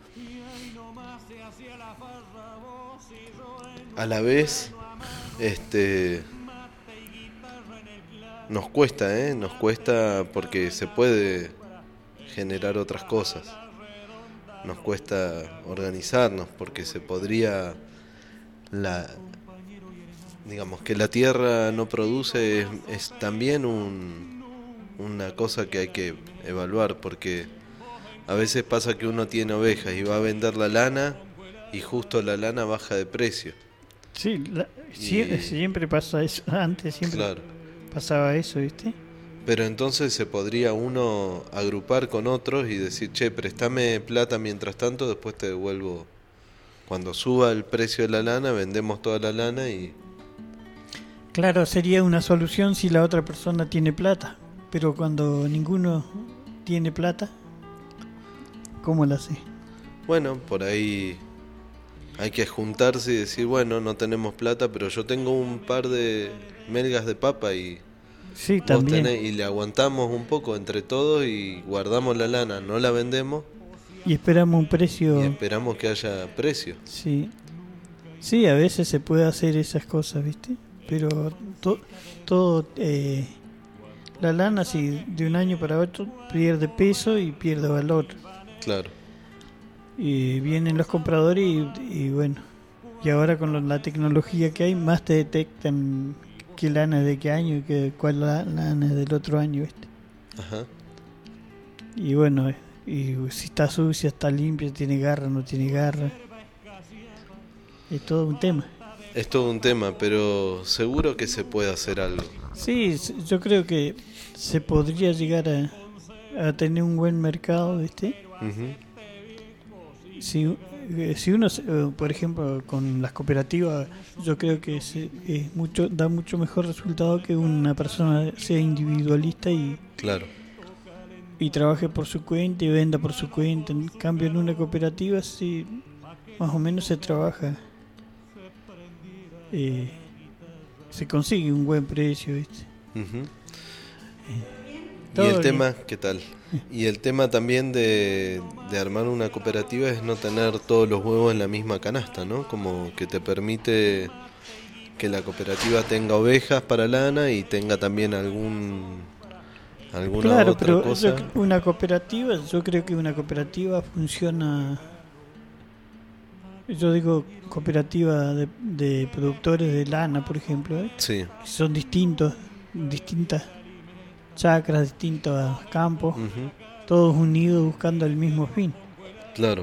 Speaker 3: A la vez, este, nos cuesta, ¿eh? Nos cuesta porque se puede generar otras cosas. Nos cuesta organizarnos porque se podría, la, digamos que la tierra no produce es, es también un, una cosa que hay que evaluar, porque a veces pasa que uno tiene ovejas y va a vender la lana y justo la lana baja de precio.
Speaker 2: Sí, la, sie-
Speaker 3: Y-
Speaker 2: siempre pasa eso. Antes siempre
Speaker 3: Claro.
Speaker 2: pasaba eso, ¿viste?
Speaker 3: Pero entonces se podría uno agrupar con otros y decir, che, préstame plata mientras tanto, después te devuelvo. Cuando suba el precio de la lana, vendemos toda la lana y...
Speaker 2: Claro, sería una solución si la otra persona tiene plata, pero cuando ninguno tiene plata, ¿cómo la hace?
Speaker 3: Bueno, por ahí hay que juntarse y decir, bueno, no tenemos plata, pero yo tengo un par de melgas de papa y
Speaker 2: Sí,
Speaker 3: vos
Speaker 2: también.
Speaker 3: tenés, y le aguantamos un poco entre todos y guardamos la lana, no la vendemos
Speaker 2: Y esperamos un
Speaker 3: y
Speaker 2: precio.
Speaker 3: esperamos que haya precio.
Speaker 2: Sí. Sí, a veces se puede hacer esas cosas, ¿viste? Pero to- todo... Eh, la lana, si de un año para otro, pierde peso y pierde valor.
Speaker 3: Claro,
Speaker 2: Y vienen los compradores y, y bueno, y ahora con lo- la tecnología que hay, más te detectan qué lana es de qué año y que, cuál la- lana es del otro año, ¿viste?
Speaker 3: ajá,
Speaker 2: Y bueno, eh, y si está sucia, está limpia, tiene garra, no tiene garra. Es todo un tema.
Speaker 3: es todo un tema, pero seguro que se puede hacer algo.
Speaker 2: Sí, s- yo creo que se podría llegar a, a tener un buen mercado, ¿viste?
Speaker 3: Ujú.
Speaker 2: Si, eh, si uno, se- eh, por ejemplo, con las cooperativas, yo creo que se, es mucho da mucho mejor resultado que una persona sea individualista y,
Speaker 3: Claro,
Speaker 2: y trabaje por su cuenta y venda por su cuenta. En cambio, en una cooperativa, sí, más o menos se trabaja, eh, se consigue un buen precio, ¿viste?
Speaker 3: ujú. Y
Speaker 2: Todo
Speaker 3: el
Speaker 2: bien.
Speaker 3: tema, ¿qué tal? Y el tema también de, de armar una cooperativa es no tener todos los huevos en la misma canasta, ¿no? Como que te permite que la cooperativa tenga ovejas para lana y tenga también algún alguna
Speaker 2: Claro,
Speaker 3: otra
Speaker 2: pero
Speaker 3: cosa.
Speaker 2: yo- una cooperativa, yo creo que una cooperativa funciona, yo digo cooperativa de, de productores de lana, por ejemplo, ¿eh?
Speaker 3: Sí,
Speaker 2: Son distintos, distintas chacras, distintos campos,
Speaker 3: ujú,
Speaker 2: todos unidos buscando el mismo fin,
Speaker 3: claro,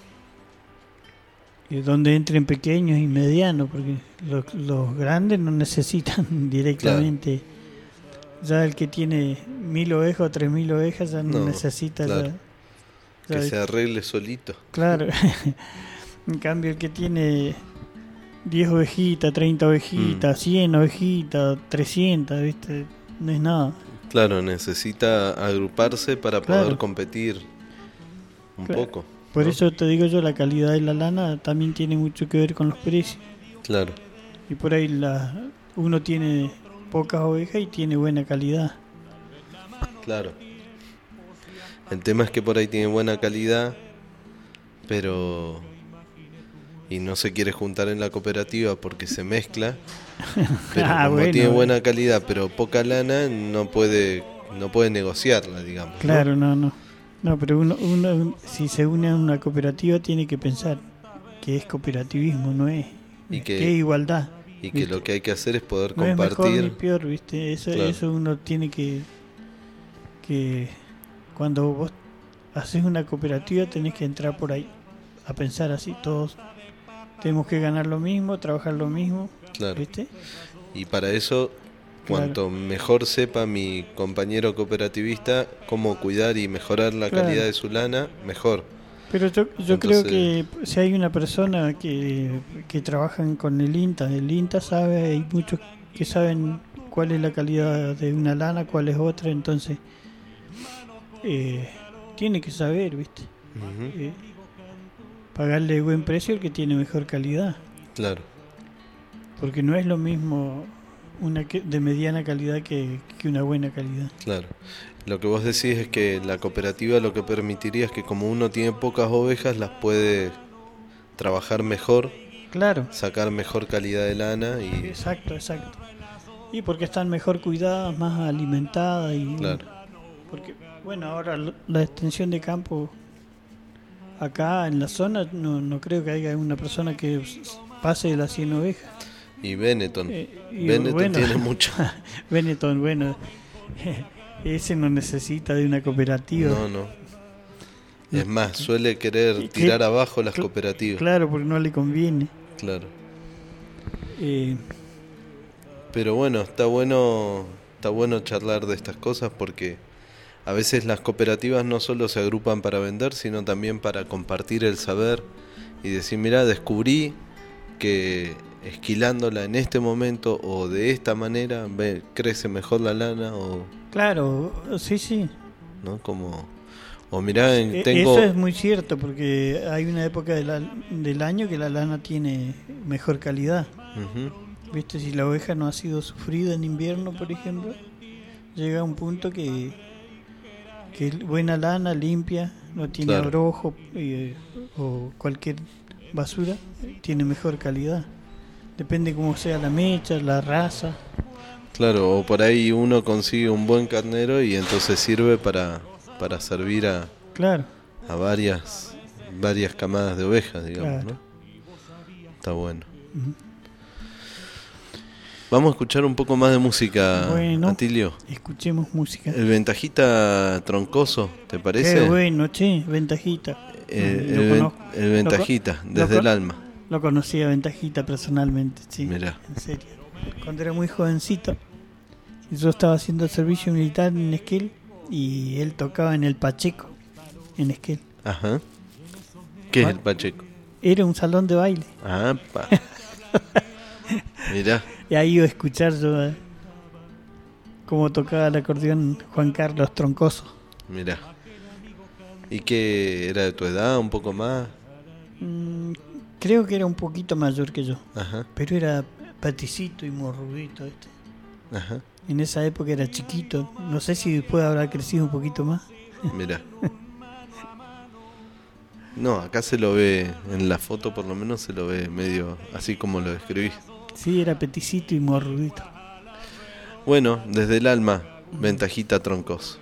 Speaker 2: y donde entren pequeños y medianos, porque los, los grandes no necesitan directamente. Ya el que tiene mil ovejas o tres mil ovejas ya no,
Speaker 3: No,
Speaker 2: necesita
Speaker 3: claro.
Speaker 2: ya- ya-
Speaker 3: que se arregle solito.
Speaker 2: Claro. En cambio, el que tiene diez ovejitas, treinta ovejitas, cien ovejitas, trescientas, ¿viste? No es nada.
Speaker 3: Claro, necesita agruparse para
Speaker 2: Claro.
Speaker 3: poder competir un
Speaker 2: Claro.
Speaker 3: poco.
Speaker 2: Por
Speaker 3: ¿no?
Speaker 2: eso te digo yo, la calidad de la lana también tiene mucho que ver con los precios.
Speaker 3: Claro,
Speaker 2: Y por ahí la, uno tiene pocas ovejas y tiene buena calidad.
Speaker 3: claro. El tema es que por ahí tiene buena calidad, pero... y no se quiere juntar en la cooperativa porque se mezcla. Pero
Speaker 2: Ah,
Speaker 3: como
Speaker 2: bueno,
Speaker 3: tiene
Speaker 2: eh.
Speaker 3: buena calidad pero poca lana, no puede no puede negociarla, digamos. ¿no?
Speaker 2: Claro, no, no. No, pero uno, uno si se une a una cooperativa tiene que pensar que es cooperativismo, no es
Speaker 3: Y que-
Speaker 2: que es igualdad.
Speaker 3: Y que lo que hay que hacer es poder
Speaker 2: No es mejor ni
Speaker 3: compartir.
Speaker 2: peor, ¿viste? Eso,
Speaker 3: Claro.
Speaker 2: eso uno tiene que... que cuando vos haces una cooperativa tenés que entrar por ahí a pensar así, todos tenemos que ganar lo mismo, trabajar lo mismo,
Speaker 3: Claro.
Speaker 2: ¿viste?
Speaker 3: Y para eso, cuanto mejor sepa mi compañero cooperativista cómo cuidar y mejorar la
Speaker 2: Claro.
Speaker 3: calidad de su lana, mejor.
Speaker 2: Pero yo, yo creo
Speaker 3: Entonces-
Speaker 2: que si hay una persona que, que trabajan con el INTA, el INTA sabe, hay muchos que saben cuál es la calidad de una lana, cuál es otra, entonces eh, tiene que saber, ¿viste?
Speaker 3: Ujú,
Speaker 2: Eh, pagarle buen precio al que tiene mejor calidad.
Speaker 3: Claro.
Speaker 2: Porque no es lo mismo una que- de mediana calidad que, que una buena calidad.
Speaker 3: Claro. Lo que vos decís es que la cooperativa lo que permitiría es que como uno tiene pocas ovejas, las puede trabajar mejor,
Speaker 2: Claro,
Speaker 3: sacar mejor calidad de lana y...
Speaker 2: exacto, exacto. Y porque están mejor cuidadas, más alimentadas y
Speaker 3: Claro.
Speaker 2: porque bueno, ahora lo- la extensión de campo acá en la zona no, no creo que haya una persona que s- pase de las cien ovejas.
Speaker 3: Y Benetton.
Speaker 2: Eh, y
Speaker 3: Benetton
Speaker 2: bueno,
Speaker 3: tiene mucho.
Speaker 2: Benetton, bueno, ese no necesita de una cooperativa.
Speaker 3: No, no. Es más, suele querer
Speaker 2: ¿Qué?
Speaker 3: tirar abajo las
Speaker 2: Cl-
Speaker 3: cooperativas.
Speaker 2: Claro, porque no le conviene.
Speaker 3: Claro.
Speaker 2: Eh,
Speaker 3: Pero bueno, está bueno, está bueno charlar de estas cosas porque a veces las cooperativas no solo se agrupan para vender, sino también para compartir el saber y decir, mira, descubrí que esquilándola en este momento o de esta manera ve, crece mejor la lana o
Speaker 2: claro, sí, sí.
Speaker 3: no como o mirá, en-
Speaker 2: E-
Speaker 3: tengo
Speaker 2: Eso es muy cierto, porque hay una época de la- del año que la lana tiene mejor calidad.
Speaker 3: Ujú,
Speaker 2: Viste, si la oveja no ha sido sufrida en invierno, por ejemplo, llega a un punto que, que buena lana, limpia, no tiene
Speaker 3: Claro.
Speaker 2: abrojo eh, o cualquier basura, tiene mejor calidad. Depende cómo sea la mecha, la raza.
Speaker 3: claro, o por ahí uno consigue un buen carnero y entonces sirve para para servir a,
Speaker 2: Claro,
Speaker 3: a varias varias camadas de ovejas, digamos,
Speaker 2: Claro.
Speaker 3: ¿no? Está bueno. Vamos a escuchar un poco más de música,
Speaker 2: Bueno.
Speaker 3: Atilio.
Speaker 2: escuchemos música.
Speaker 3: El ventajita troncoso, ¿te parece?
Speaker 2: Qué bueno, che, ventajita.
Speaker 3: Eh,
Speaker 2: Lo
Speaker 3: el, ven-
Speaker 2: conozco.
Speaker 3: el ventajita,
Speaker 2: Lo co-
Speaker 3: desde
Speaker 2: lo
Speaker 3: el
Speaker 2: co-
Speaker 3: alma.
Speaker 2: Lo conocía Ventajita personalmente, sí.
Speaker 3: Mirá.
Speaker 2: En serio. Cuando era muy jovencito, yo estaba haciendo servicio militar en Esquel y él tocaba en el Pacheco, en Esquel.
Speaker 3: Ajá. ¿Qué es
Speaker 2: ¿Cuál?
Speaker 3: el Pacheco?
Speaker 2: Era un salón de baile.
Speaker 3: Ah, pa. Mirá,
Speaker 2: Y ahí iba a escuchar yo eh, cómo tocaba el acordeón Juan Carlos Troncoso.
Speaker 3: mirá. ¿Y qué era de tu edad, un poco más?
Speaker 2: Mm, creo que era un poquito mayor que yo,
Speaker 3: Ajá,
Speaker 2: pero era paticito y morrudito. ¿Viste?
Speaker 3: ajá.
Speaker 2: En esa época era chiquito. No sé si después habrá crecido un poquito más.
Speaker 3: Mirá. No, acá se lo ve, en la foto por lo menos se lo ve medio así como lo describí.
Speaker 2: Sí, era peticito y morrudito.
Speaker 3: Bueno, desde el alma, ventajita troncos.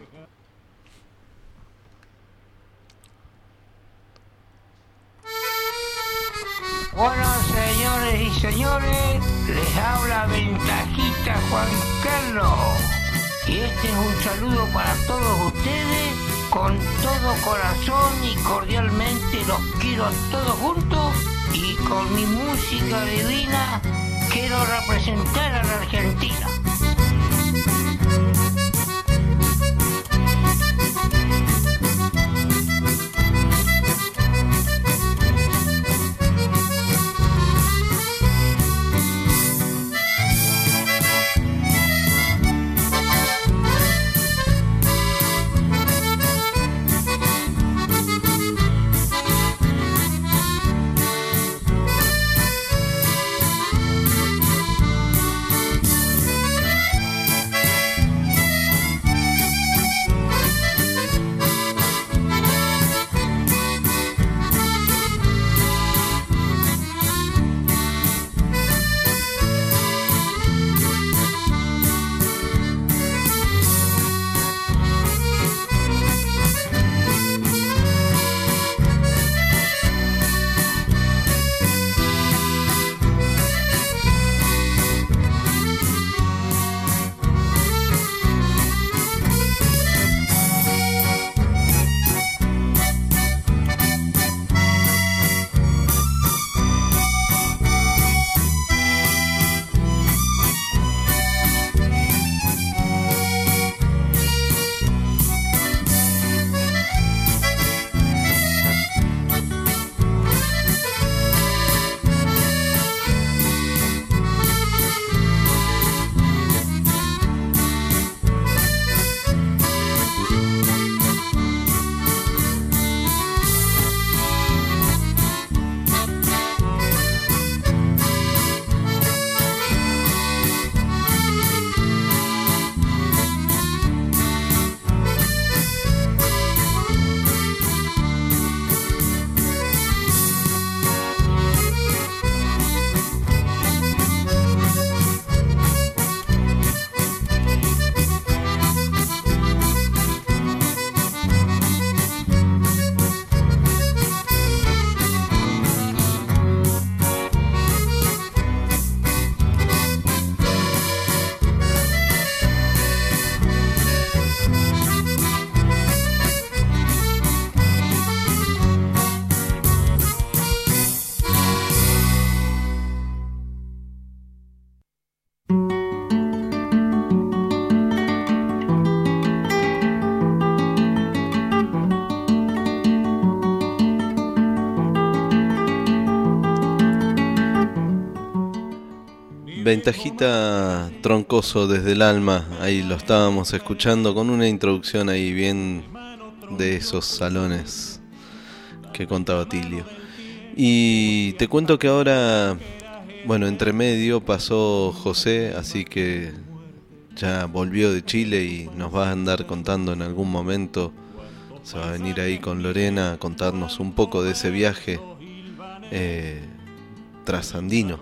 Speaker 6: Bueno, señores y señores, les habla Ventajita Juan Carlos. Y este es un saludo para todos ustedes. Con todo corazón y cordialmente los quiero a todos juntos. Y con mi música divina quiero representar a la Argentina.
Speaker 3: Ventajita Troncoso desde el alma, ahí lo estábamos escuchando con una introducción ahí bien de esos salones que contaba Tilio. Y te cuento que ahora, bueno, entre medio pasó José, así que ya volvió de Chile y nos va a andar contando en algún momento. Se va a venir ahí con Lorena a contarnos un poco de ese viaje eh, trasandino.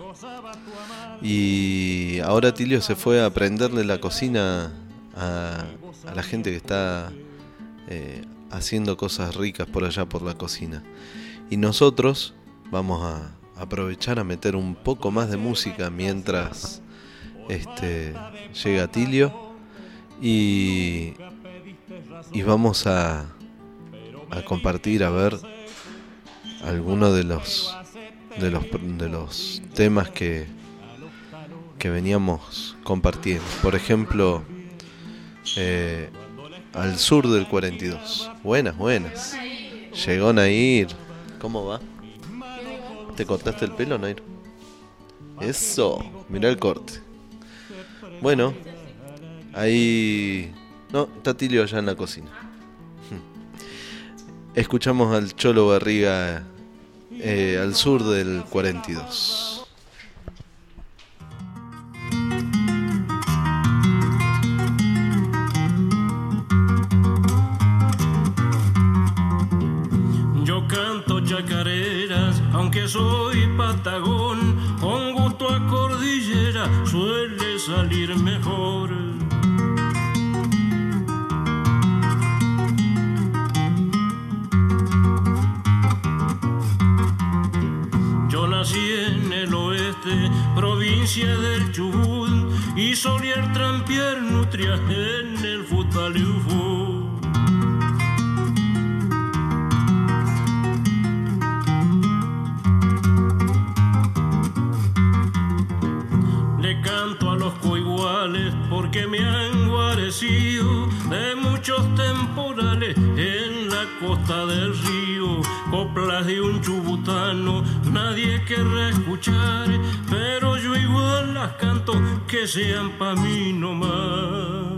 Speaker 3: Y ahora Tilio se fue a aprenderle la cocina a, a la gente que está eh, haciendo cosas ricas por allá por la cocina. Y nosotros vamos a aprovechar a meter un poco más de música mientras este, llega Tilio. Y, y vamos a, a compartir, a ver algunos de los, de los, de los temas que... que veníamos compartiendo. Por ejemplo, eh, Al sur del cuarenta y dos. Buenas, buenas. Llegó Nair. ¿Cómo va? ¿Te cortaste el pelo, Nair? Eso, mirá el corte. Bueno, ahí... No, está Tilio allá en la cocina. Escuchamos al Cholo Barriga, eh, Al sur del cuarenta y dos.
Speaker 7: Chacareras, aunque soy patagón, con gusto a cordillera suele salir mejor. Yo nací en el oeste, provincia del Chubut, y solía trampear nutrias en el Futaleufú. Porque me han guarecido de muchos temporales en la costa del río, coplas de un chubutano nadie querrá escuchar, pero yo igual las canto que sean pa' mí nomás.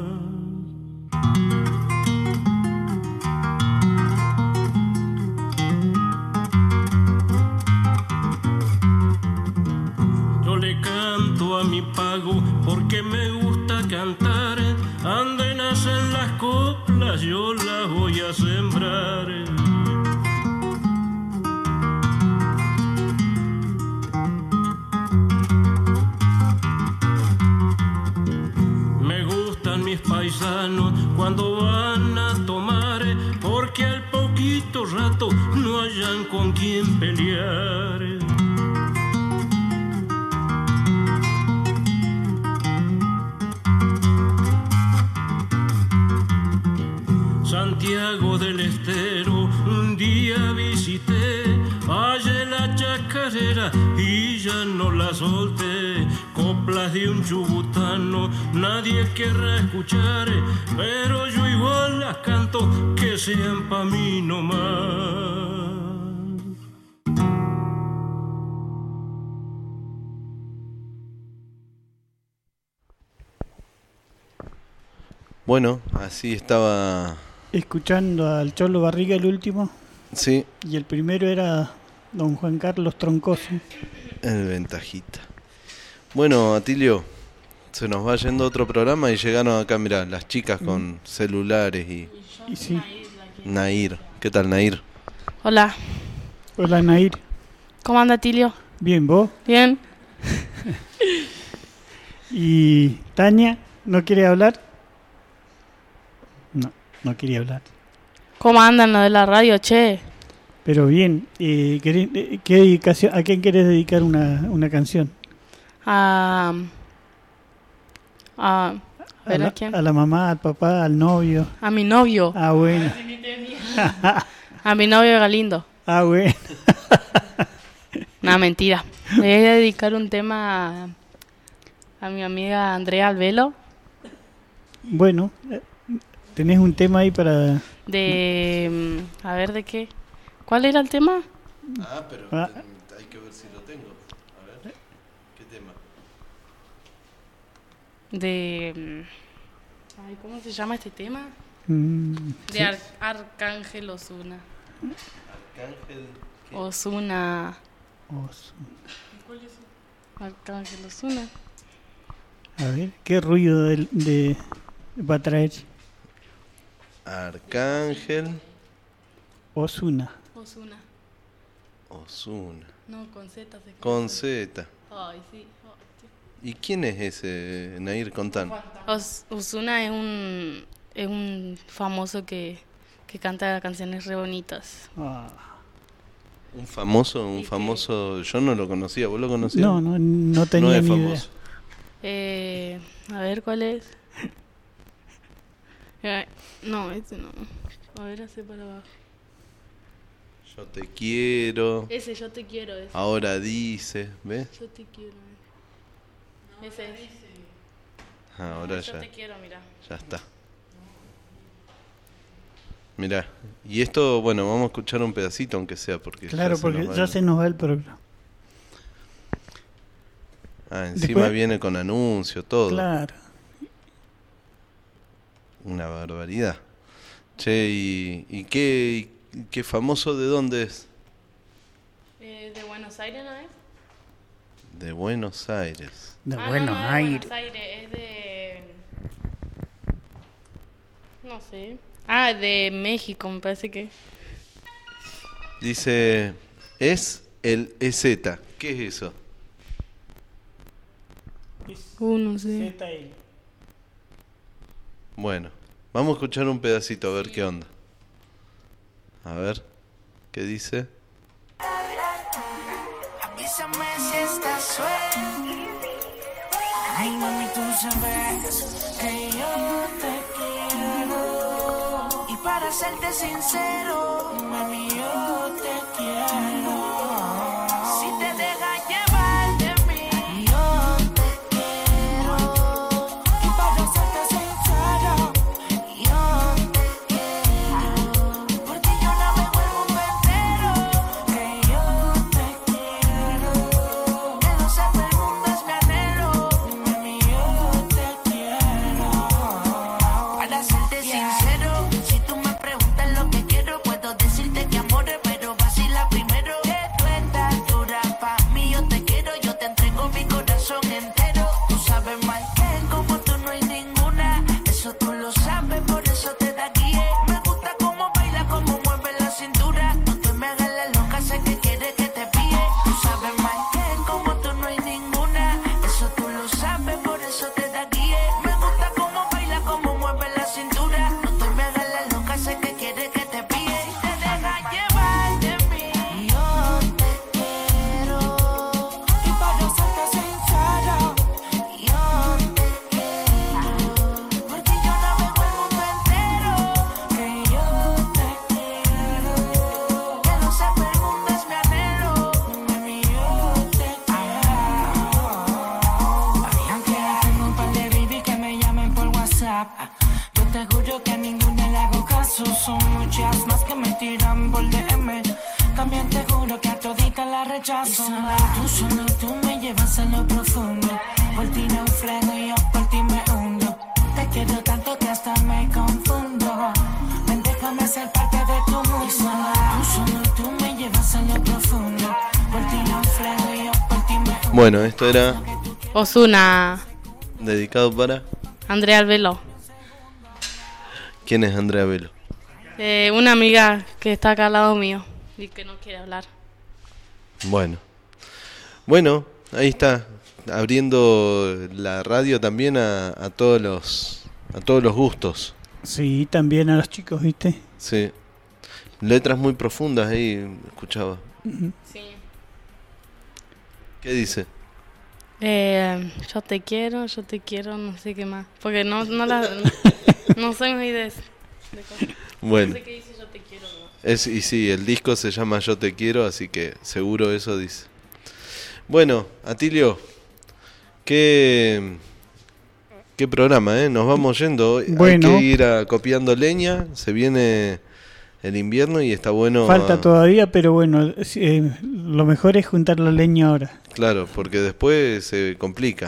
Speaker 7: Yo le canto a mi pago porque me gusta cantar, ande nacen las coplas, yo las voy a sembrar. Me gustan mis paisanos cuando van a tomar, porque al poquito rato no hayan con quien pelear. Santiago del Estero un día visité, hallé la chacarera y ya no la solté. Coplas de un chubutano nadie querrá escuchar, pero yo igual las canto que sean pa' mí nomás.
Speaker 3: Bueno, así estaba...
Speaker 2: Escuchando al Cholo Barriga el último.
Speaker 3: Sí.
Speaker 2: Y el primero era don Juan Carlos Troncoso.
Speaker 3: El Ventajita. Bueno, Atilio, se nos va yendo otro programa y llegaron acá, mirá, las chicas con celulares y...
Speaker 2: Y sí.
Speaker 3: Nair. ¿Qué tal, Nair?
Speaker 8: Hola.
Speaker 2: Hola, Nair.
Speaker 8: ¿Cómo anda, Tilio?
Speaker 2: Bien, ¿vos?
Speaker 8: Bien.
Speaker 2: ¿Y Tania? ¿No quiere hablar? No, no quería hablar.
Speaker 8: ¿Cómo andan lo de la radio, che?
Speaker 2: Pero bien, eh, ¿qué, qué dedicación, ¿a quién querés dedicar una, una canción?
Speaker 8: A... A...
Speaker 2: A la,
Speaker 8: ¿A quién?
Speaker 2: a la mamá, al papá, al novio.
Speaker 8: A mi novio.
Speaker 2: Ah, bueno.
Speaker 8: A mi novio Galindo.
Speaker 2: Ah, bueno.
Speaker 8: No, mentira. Le voy a dedicar un tema a, a mi amiga Andrea Albelo.
Speaker 2: Bueno, ¿tenés un tema ahí para...?
Speaker 8: De... A ver, ¿de qué? ¿Cuál era el tema?
Speaker 3: Ah, pero
Speaker 2: ah.
Speaker 3: hay que ver si lo tengo. A ver, ¿qué tema?
Speaker 8: de... Ay, ¿cómo se llama este tema?
Speaker 2: Mm,
Speaker 8: De
Speaker 2: sí.
Speaker 8: Ar- Arcángel Ozuna.
Speaker 3: Arcángel.
Speaker 8: Ozuna.
Speaker 2: Ozuna.
Speaker 8: Arcángel Ozuna.
Speaker 2: A ver, ¿qué ruido de, de va a traer
Speaker 3: Arcángel
Speaker 2: Ozuna?
Speaker 8: Ozuna.
Speaker 3: Ozuna.
Speaker 8: No, con Z se escribe.
Speaker 3: Con Z.
Speaker 8: Ay, sí.
Speaker 3: ¿Y quién es ese, Nair? Contán.
Speaker 8: Oz- Ozuna es un, es un famoso que, que canta canciones re bonitas.
Speaker 2: Ah.
Speaker 3: Un famoso, un
Speaker 8: ¿Y qué?
Speaker 3: famoso. Yo no lo conocía, ¿vos lo conocías?
Speaker 2: No, no, no tenía
Speaker 3: no es
Speaker 2: ni
Speaker 3: famoso.
Speaker 8: Eh, a ver, ¿cuál es? Eh, no, este no. A ver, hace para abajo.
Speaker 3: Yo te quiero.
Speaker 8: Ese, yo te quiero. Ese.
Speaker 3: Ahora dice, ¿ves?
Speaker 8: Yo te quiero. Ese es.
Speaker 3: Ah, ahora
Speaker 8: Yo
Speaker 3: ya,
Speaker 8: te quiero, mira.
Speaker 3: ya está. Mirá, y esto, bueno, vamos a escuchar un pedacito aunque sea porque
Speaker 2: idea. Claro,
Speaker 3: ya se
Speaker 2: porque
Speaker 3: nos va
Speaker 2: ya
Speaker 3: el-
Speaker 2: se nos va el programa.
Speaker 3: Ah, encima
Speaker 2: Después-
Speaker 3: viene con anuncio, todo.
Speaker 2: Claro.
Speaker 3: Una barbaridad. Che, ¿y, y qué, y qué famoso de dónde es?
Speaker 8: Eh, ¿De Buenos Aires no es?
Speaker 3: De Buenos Aires.
Speaker 2: De
Speaker 8: Ah,
Speaker 2: Buenos
Speaker 8: no, no es de
Speaker 2: Aires.
Speaker 8: Buenos Aires, es de... No sé. Ah, de México, me parece que...
Speaker 3: Dice, es el E Z. ¿Qué es eso?
Speaker 8: Uh, no sé.
Speaker 2: Z L.
Speaker 3: Bueno, vamos a escuchar un pedacito a ver qué onda. A ver, ¿qué dice?
Speaker 9: Avísame si estás suelta. Ay, mami, tú sabes que yo te quiero. Y para serte sincero, mami, yo te quiero. Si te dejas llevar de mí, yo te quiero. Y para serte sincero, yo te quiero. Porque yo no me vuelvo un mentero. Que yo te quiero. Que no sepa el mundo es mi anhelo. Mami, yo te quiero. Para serte sincero, si tú me preguntas lo que quiero, puedo decirte que amores, pero vacila primero. Que tú estás dura pa' mí, yo te quiero, yo te entrego mi corazón entero. Tú sabes más que como tú no hay ninguna, eso tú lo sabes, por eso te da guía. Me gusta cómo baila, cómo mueve la cintura. No te me hagas la loca, sé que quieres que te pille. Tú sabes más que como tú no hay ninguna, eso tú lo sabes, por eso te da guía. Me gusta cómo baila, cómo mueve la cintura. No te me hagas la loca, sé que quieres que te pille. Te dejas llevar de mí, yo te quiero. Y para serte sincero, yo te quiero. Porque yo no me vuelvo un entero. Que yo te quiero. Que no sepa el mundo es mi anhelo. Mami, yo te quiero. Aunque tengo un par de baby que me llamen por WhatsApp, yo te juro que a ninguna le hago caso. Son muchas más que me tiran por D M. También te juro que a toditas la rechazo. Tú solo tú me llevas a lo profundo. Por ti no freno y yo por ti me hundo. Te quiero tanto que hasta me confundo. Ven, déjame ser parte de tu mundo. Tú solo tú me llevas a lo profundo. Por ti no freno y yo por ti me hundo.
Speaker 3: Bueno, esto era
Speaker 8: Ozuna.
Speaker 3: dedicado para...
Speaker 8: Andrea Albelo.
Speaker 3: ¿Quién es Andrea Velo?
Speaker 8: Eh, una amiga que está acá al lado mío y que no quiere hablar.
Speaker 3: Bueno. Bueno, ahí está. Abriendo la radio también a, a todos los a todos los gustos.
Speaker 2: Sí, también a los chicos, ¿viste?
Speaker 3: Sí. Letras muy profundas ahí, escuchaba.
Speaker 8: Sí.
Speaker 3: ¿Qué dice?
Speaker 8: Eh, yo te quiero, yo te quiero, no sé qué más. Porque no, no, la, no soy muy de, de cosas.
Speaker 3: Bueno.
Speaker 8: No sé qué dice yo te quiero. ¿No?
Speaker 3: Es, y sí, el disco se llama Yo te quiero, así que seguro eso dice. Bueno, Atilio, qué, qué programa, ¿eh? Nos vamos yendo.
Speaker 2: Bueno.
Speaker 3: Hay que ir a copiando leña, se viene el invierno y está bueno.
Speaker 2: Falta
Speaker 3: a-
Speaker 2: todavía, pero bueno, eh, lo mejor es juntar la leña ahora.
Speaker 3: Claro, porque después se complica.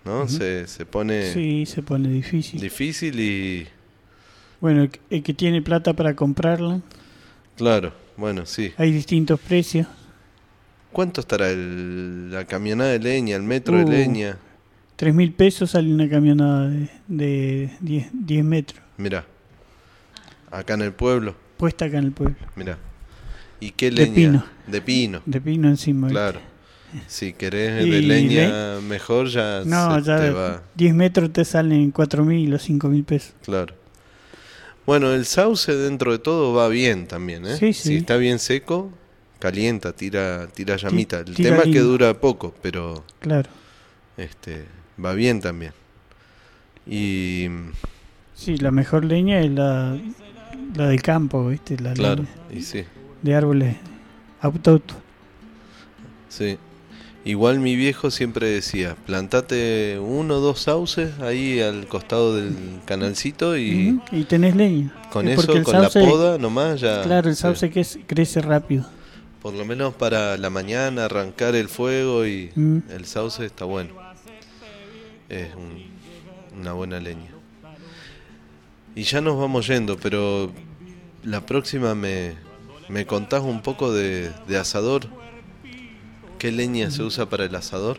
Speaker 3: ¿no? Uh-huh. Se, se pone...
Speaker 2: Sí, se pone difícil.
Speaker 3: Difícil y...
Speaker 2: Bueno, el que, el que tiene plata para comprarla.
Speaker 3: Claro, bueno, sí.
Speaker 2: Hay distintos precios.
Speaker 3: ¿Cuánto estará el, la camionada de leña, el metro
Speaker 2: uh,
Speaker 3: de leña?
Speaker 2: Tres mil pesos sale una camionada de, de diez, diez metros.
Speaker 3: Mirá, acá en el pueblo.
Speaker 2: Puesta acá en el pueblo.
Speaker 3: Mirá. ¿Y qué leña?
Speaker 2: De pino.
Speaker 3: De pino.
Speaker 2: De pino encima.
Speaker 3: Claro. Si querés de leña le... mejor ya,
Speaker 2: no,
Speaker 3: se
Speaker 2: ya
Speaker 3: te va.
Speaker 2: diez metros te salen cuatro mil o cinco mil pesos.
Speaker 3: Claro. Bueno, el sauce dentro de todo va bien también, ¿eh?
Speaker 2: Sí, sí.
Speaker 3: Si está bien seco, calienta, tira, tira llamita. El
Speaker 2: tira
Speaker 3: tema es
Speaker 2: lindo.
Speaker 3: que dura poco, pero
Speaker 2: claro.
Speaker 3: este va bien también. Y
Speaker 2: sí, la mejor leña es la, la de campo, ¿viste? La
Speaker 3: claro,
Speaker 2: leña
Speaker 3: y sí.
Speaker 2: de árboles autóctonos.
Speaker 3: Sí. Igual mi viejo siempre decía, plantate uno o dos sauces ahí al costado del canalcito y...
Speaker 2: Uh-huh. Y tenés leña.
Speaker 3: Con
Speaker 2: es
Speaker 3: eso, con sauce, la poda nomás ya...
Speaker 2: Claro, el sauce
Speaker 3: sí.
Speaker 2: que es, crece rápido.
Speaker 3: Por lo menos para la mañana arrancar el fuego y
Speaker 2: uh-huh.
Speaker 3: el sauce está bueno. Es un, una buena leña. Y ya nos vamos yendo, pero la próxima me, me contás un poco de, de asador. ¿Qué leña se usa para el asador?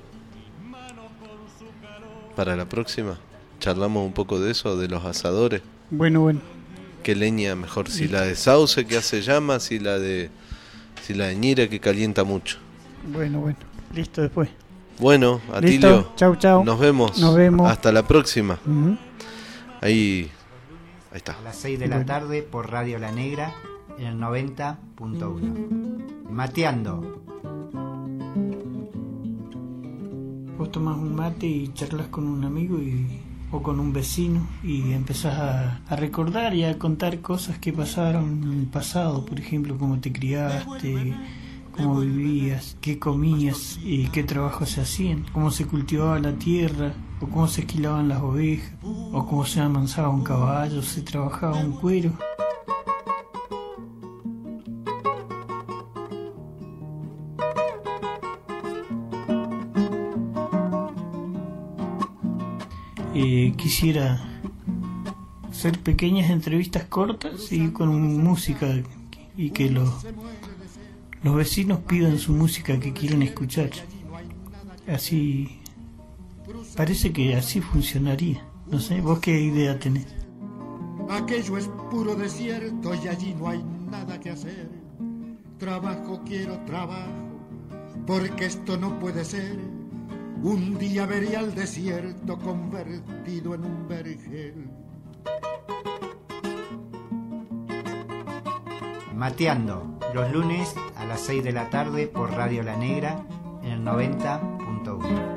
Speaker 3: Para la próxima charlamos un poco de eso, de los asadores.
Speaker 2: Bueno, bueno.
Speaker 3: ¿Qué leña mejor? Si la de sauce que hace llama, si la de si la de ñira que calienta mucho.
Speaker 2: Bueno, bueno. Listo después.
Speaker 3: Bueno, Atilio.
Speaker 2: Chau, chau.
Speaker 3: Nos vemos.
Speaker 2: Nos vemos.
Speaker 3: Hasta la próxima.
Speaker 2: Uh-huh.
Speaker 3: Ahí, ahí está.
Speaker 1: A las seis de la bueno. tarde por Radio La Negra en el noventa punto uno. Mateando.
Speaker 2: Vos tomás un mate y charlas con un amigo y, o con un vecino y empezás a, a recordar y a contar cosas que pasaron en el pasado, por ejemplo, cómo te criaste, cómo vivías, qué comías y qué trabajos se hacían, cómo se cultivaba la tierra, o cómo se esquilaban las ovejas, o cómo se amansaba un caballo, se trabajaba un cuero. Eh, quisiera hacer pequeñas entrevistas cortas y con música y que los, los vecinos pidan su música que quieren escuchar. Así parece que así funcionaría. No sé, ¿vos qué idea tenés?
Speaker 5: Aquello es puro desierto y allí no hay nada que hacer. Trabajo, quiero trabajo, porque esto no puede ser. Un día vería el desierto convertido en un vergel.
Speaker 1: Mateando, los lunes a las seis de la tarde por Radio La Negra en el noventa punto uno.